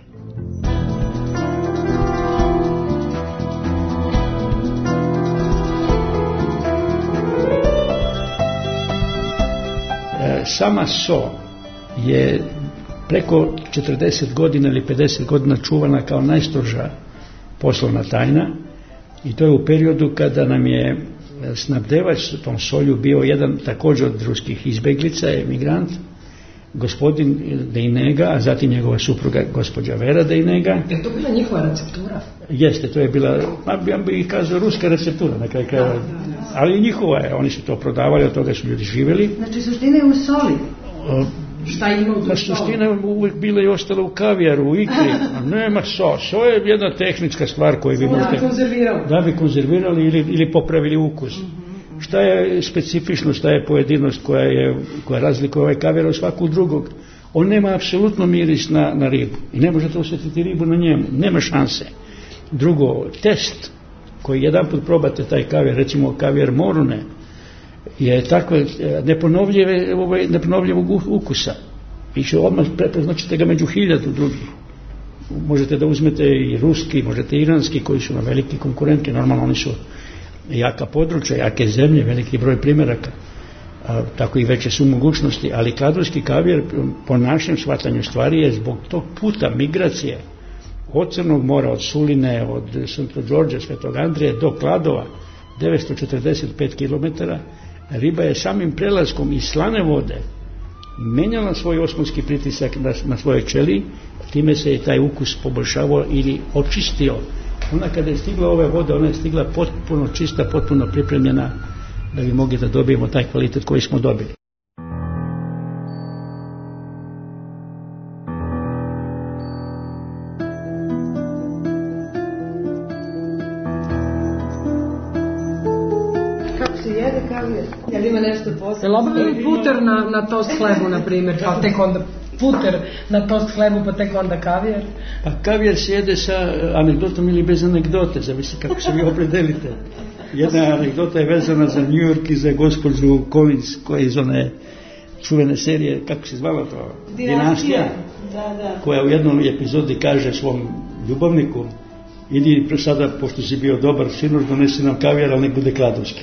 S3: Sama so je preko 40 godina ili 50 godina čuvana kao najstroža poslovna tajna i to je u periodu kada nam je snabdevač tom solju bio jedan također od ruskih izbeglica, emigrant, gospodin Dejnega, a zatim njegova supruga gospođa Vera Dejnega.
S1: Je to bila njihova receptura?
S3: Jeste, to je bila, ja bih kazao, ruska receptura na kraju krajeva, ali i njihova je, oni su to prodavali, od toga su ljudi živjeli.
S1: Znači suština je u soli? Šta ima u soli?
S3: Suština je uvijek bila i ostala u kavijaru, u ikri, a nema so je jedna tehnička stvar koju vi možete da bi konzervirali ili popravili ukus. Šta je specifično, šta je pojedinost koja razlikuje ovaj kavijar od svakog drugog? On nema apsolutno miris na ribu i ne možete osjetiti ribu na njemu, nema šanse. Drugo, test koji jedan put probate taj kavijar, recimo kavijar morune, je takve neponovljivog ukusa. Više odmah prepoznaćete ga među 1000 drugih. Možete da uzmete i ruski, možete i iranski koji su na veliki konkurenti, normalno oni su jaka područja, jake zemlje, veliki broj primjeraka, tako i veće su mogućnosti, ali kladovski kavijar po našem shvatanju stvari je zbog tog puta migracije od Crnog mora, od Suline, od St. Đorđa, Svetog Andrije do Kladova, 945 km, riba je samim prelaskom iz slane vode menjala svoj osmonski pritisak na svojoj ćeliji, time se je taj ukus poboljšavao ili očistio. Ona kada je stigla ove vode, ona je stigla potpuno čista, potpuno pripremljena da bi mogli da dobijemo taj kvalitet koji smo dobili.
S1: Jel ima nešto posebno?
S5: Jel obavili puter na tost hlebu, na primjer, pa tek onda puter na tost hlebu, pa tek onda kavijer?
S3: Pa kavijer se jede sa anegdotom ili bez anegdote, zavisi kako se vi opredelite. Jedna anegdota je vezana za New York i za gospođu Collins, koja je iz one čuvene serije, kako se zvala to? Dinastija. Da. Koja u jednoj epizodi kaže svom ljubavniku: idi sada, pošto si bio dobar sinoć, donesi nam kavijer, ali nek bude kladovski.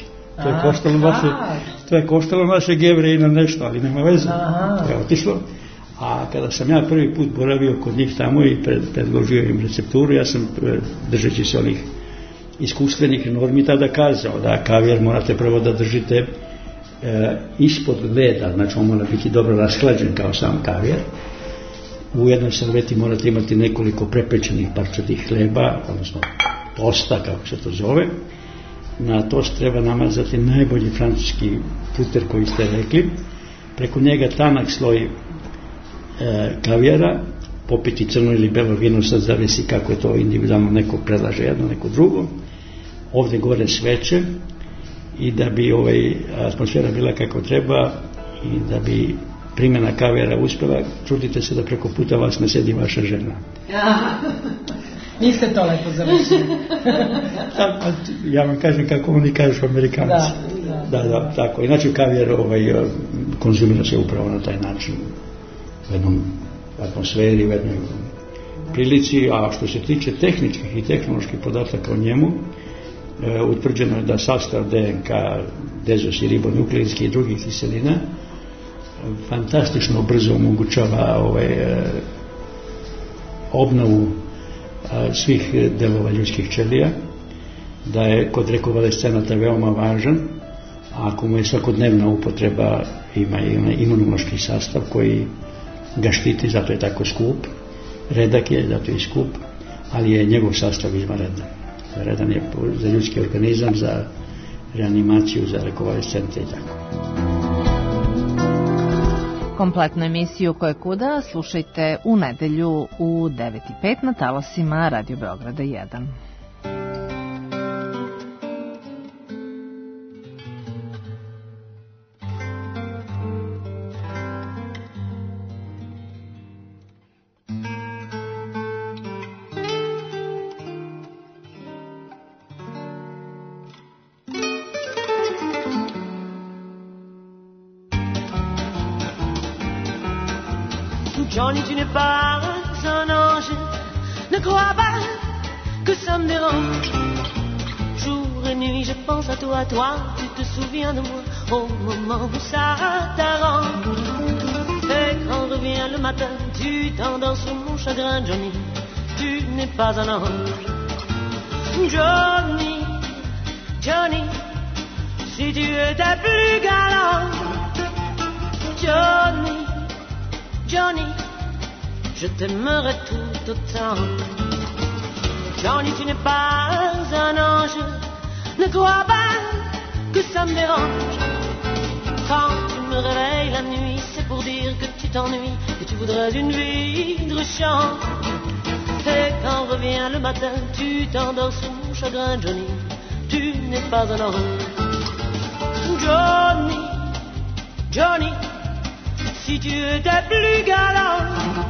S3: To je koštalo naše Jevreje na nešto, ali nema veze. To je otišlo. A kada sam ja prvi put boravio kod njih tamo i predložio im recepturu, ja sam, držeći se onih iskustvenih normi, tada kazao da kavijer morate prvo da držite ispod leda, znači on mora biti dobro rashlađen kao sam kavijer. U jednoj serveti morate imati nekoliko prepečenih parčatih hleba, odnosno tosta, kako se to zove. Na tost treba namazati najbolji francuski puter koji ste rekli, preko njega tanak sloj kavijara, popiti crno ili belo vino, sad zavisi kako je to individualno, neko predlaže jedno, neko drugo. Ovdje gore sveće i da bi atmosfera bila kako treba i da bi primjena kavijara uspjela, trudite se da preko puta vas ne sedi vaša žena.
S5: Niste to lepo završili.
S3: Ja vam kažem kako oni kažu Amerikanci. Da, tako. Inače kavijer konzumira se upravo na taj način, u jednom atmosferi, u jednoj prilici. A što se tiče tehničkih i tehnoloških podataka o njemu, utvrđeno je da sastav DNK, dezos i ribonukleinski i drugih kiselina fantastično brzo omogućava obnovu svih delova ljudskih ćelija, da je kod rekonvalescenata veoma važan, a ako mu je svakodnevna upotreba, ima imunološki sastav koji ga štiti, zato je tako skup, redak je, zato je skup, ali je njegov sastav izvanredan. Redan je za ljudski organizam, za reanimaciju, za rekonvalescente i tako.
S2: Kompletnu emisiju Ko je kuda slušajte u nedelju u 9:05 na talasima Radio Beograda 1.
S4: Johnny, tu n'es pas un ange, ne crois pas que ça me dérange. Jour et nuit, je pense à toi, tu te souviens de moi au moment où ça t'arrange. Et quand revient le matin, tu t'endors sur mon chagrin, Johnny, tu n'es pas un ange. Johnny, Johnny, si tu étais plus galant. Johnny, Johnny, je t'aimerais tout autant. Johnny, tu n'es pas un ange, ne crois pas que ça me dérange. Quand tu me réveilles la nuit, c'est pour dire que tu t'ennuies, que tu voudrais une vie de chant. Et quand revient le matin, tu t'endors sur mon chagrin, Johnny, tu n'es pas un ange. Johnny, Johnny, si tu étais plus galant.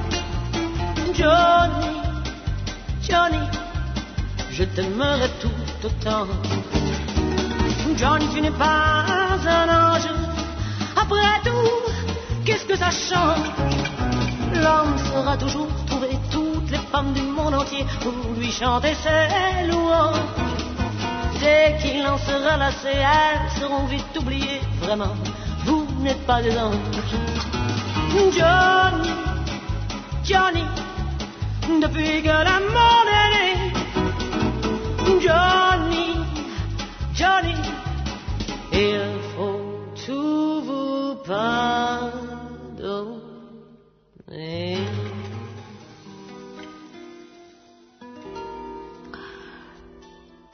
S4: Johnny, Johnny, je t'aimerais tout autant. Johnny, tu n'es pas un ange. Après tout, qu'est-ce que ça change? L'homme saura toujours trouver toutes les femmes du monde entier pour lui chanter ses louanges. Dès qu'il en sera lassé, elles seront vite oubliées. Vraiment, vous n'êtes pas des anges. Johnny, Johnny, depuis que le monde est né. Johnny, Johnny, il faut tout vous pardonner.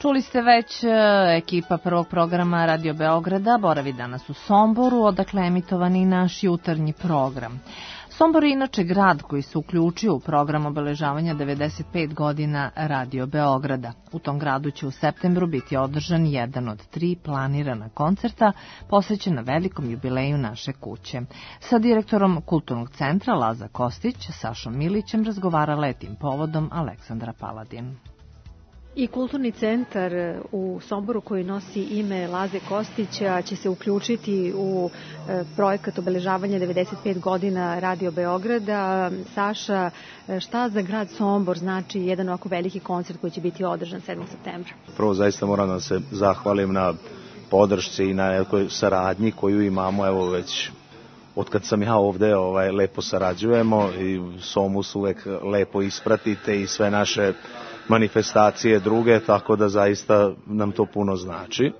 S2: Čuli ste već, ekipa prvog programa Radio Beograda boravi danas u Somboru, odakle emitovan i naš jutarnji program. Sombor je inače grad koji se uključio u program obeležavanja 95 godina Radio Beograda. U tom gradu će u septembru biti održan jedan od 3 planirana koncerta posvećena velikom jubileju naše kuće. Sa direktorom Kulturnog centra Laza Kostić, Sašom Milićem, razgovarala je tim povodom Aleksandra Paladin.
S10: I Kulturni centar u Somboru koji nosi ime Laze Kostića će se uključiti u projekat obeležavanja 95 godina Radio Beograda. Saša, šta za grad Sombor znači jedan ovako veliki koncert koji će biti održan 7. septembra?
S11: Prvo zaista moram da se zahvalim na podršci i na nekoj saradnji koju imamo, evo već od kad sam ja ovde, lepo sarađujemo i Somus uvek lepo ispratite i sve naše manifestacije druge, tako da zaista nam to puno znači.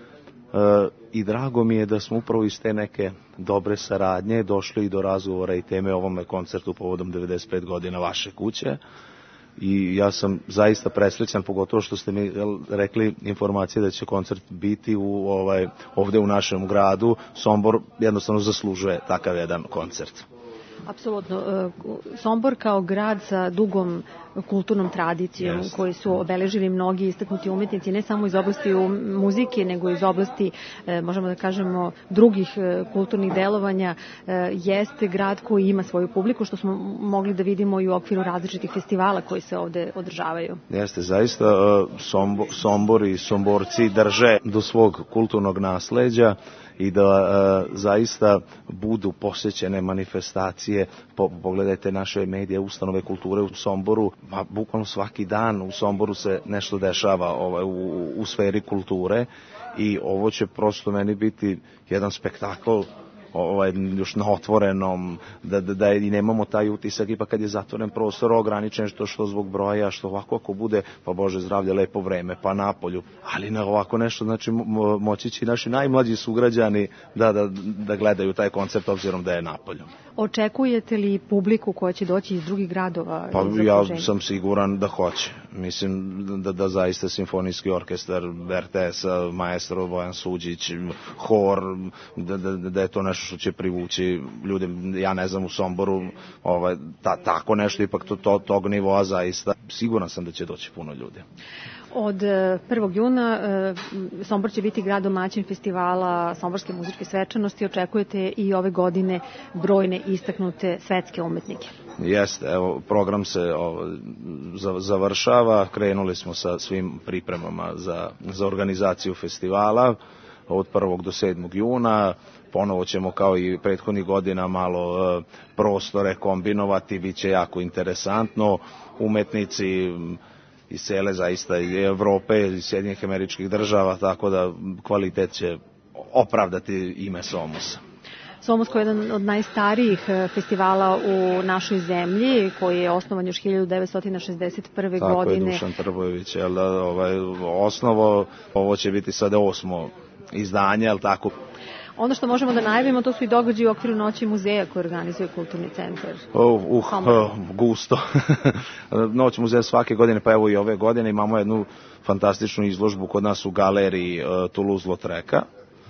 S11: I drago mi je da smo upravo iz te neke dobre saradnje došli i do razgovora i teme o ovome koncertu povodom 95 godina vaše kuće. I ja sam zaista presrećan, pogotovo što ste mi rekli informacije da će koncert biti ovde u našem gradu. Sombor jednostavno zaslužuje takav jedan koncert.
S10: Apsolutno. Sombor kao grad sa dugom kulturnom tradicijom koji su obeležili mnogi istaknuti umetnici, ne samo iz oblasti muzike, nego iz oblasti, možemo da kažemo, drugih kulturnih delovanja, jeste grad koji ima svoju publiku, što smo mogli da vidimo i u okviru različitih festivala koji se ovde održavaju.
S11: Jeste, zaista Sombor i Somborci drže do svog kulturnog nasleđa i da zaista budu posjećene manifestacije. Pogledajte naše medije, ustanove kulture u Somboru, bukvalno svaki dan u Somboru se nešto dešava u sferi kulture i ovo će prosto meni biti jedan spektakl još na otvorenom, da i nemamo taj utisak, ipak kad je zatvoren prostor ograničen, što zbog broja, što ovako ako bude, pa Bože zdravlje, lepo vreme, pa napolju, ali na ovako nešto, znači moći će naši najmlađi sugrađani da gledaju taj koncert obzirom da je napolju.
S10: Očekujete li publiku koja će doći iz drugih gradova?
S11: Pa ja sam siguran da hoće. Mislim da zaista simfonijski orkestar RTS, maestro Bojan Suđić, hor, da je to nešto što će privući ljude, ja ne znam, u Somboru, tako nešto, ipak tog nivoa zaista. Siguran sam da će doći puno ljudi.
S10: Od 1. juna Sombor će biti grad domaćin festivala Somborske muzičke svečanosti. Očekujete i ove godine brojne istaknute svetske umetnike.
S11: Jeste, evo, program se završava, krenuli smo sa svim pripremama za organizaciju festivala od 1. do 7. juna. Ponovo ćemo kao i prethodnih godina malo prostore kombinovati, bit će jako interesantno. Umetnici iz cele zaista i Evrope i Sjedinjenih Američkih Država, tako da kvalitet će opravdati ime Somusa.
S10: Somus koji je jedan od najstarijih festivala u našoj zemlji, koji je osnovan još 1961.
S11: Tako
S10: godine.
S11: Tako je, Dušan Trbojević, osnovo, ovo će biti sada 8. izdanje, ali tako.
S10: Ono što možemo da najavimo, to su i događaji u okviru Noći muzeja koje organizuje Kulturni centar.
S11: Gusto. Noć muzeja svake godine, pa evo i ove godine imamo jednu fantastičnu izložbu kod nas u galeriji Toulouse-Lautreka.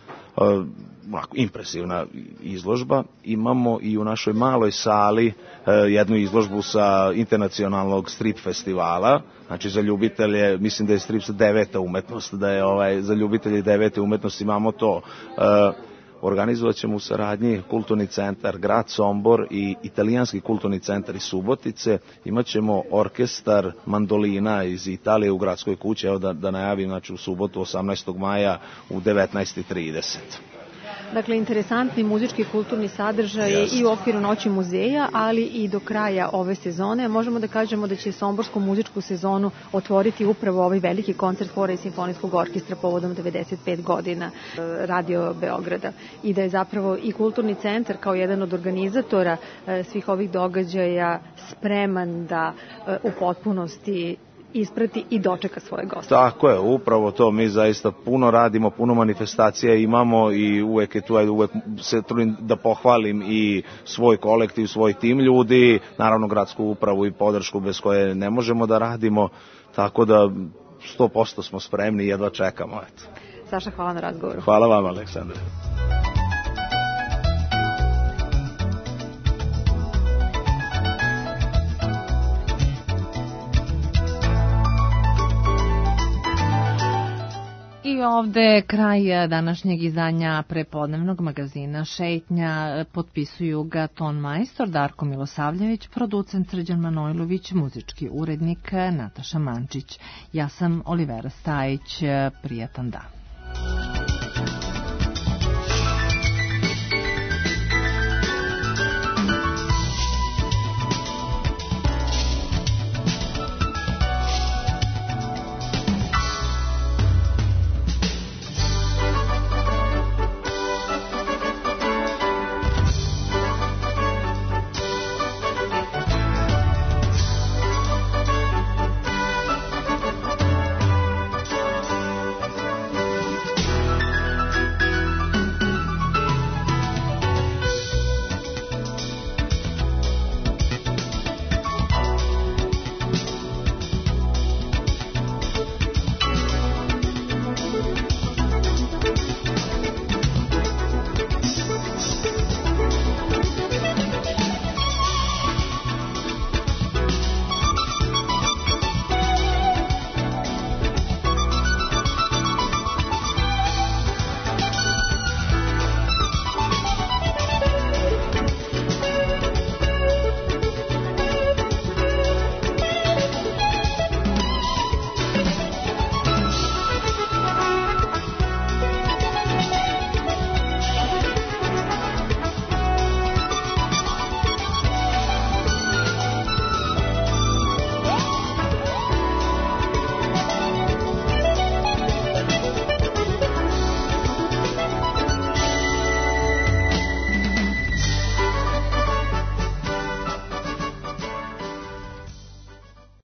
S11: Impresivna izložba. Imamo i u našoj maloj sali jednu izložbu sa internacionalnog strip festivala, znači za ljubitelje, mislim da je strip 9. umetnost, da je za ljubitelje 9. umetnosti imamo to. Organizovat ćemo u saradnji Kulturni centar Grad Sombor i Italijanski kulturni centar iz Subotice. Imaćemo orkestar mandolina iz Italije u Gradskoj kući, evo da najavim, znači u subotu 18. maja u 19:30.
S10: Dakle, interesantni muzički i kulturni sadržaj i u okviru Noći muzeja, ali i do kraja ove sezone. Možemo da kažemo da će somborsku muzičku sezonu otvoriti upravo ovaj veliki koncert hora i simfonijskog orkestra povodom 95 godina Radio Beograda. I da je zapravo i Kulturni centar kao jedan od organizatora svih ovih događaja spreman da u potpunosti isprati i dočeka svoje goste.
S11: Tako je, upravo to, mi zaista puno radimo, puno manifestacija imamo i uvek je tu, uvek se trudim da pohvalim i svoj kolektiv, svoj tim ljudi, naravno gradsku upravu i podršku bez koje ne možemo da radimo, tako da 100% smo spremni i jedva čekamo. Eto.
S10: Saša, hvala na razgovoru.
S11: Hvala vam, Aleksandre.
S2: I ovde kraj današnjeg izdanja prepodnevnog magazina Šetnja. Potpisuju ga ton majstor Darko Milosavljević, producent Srđan Manojlović, muzički urednik Nataša Mančić. Ja sam Olivera Stajić. Prijatan dan.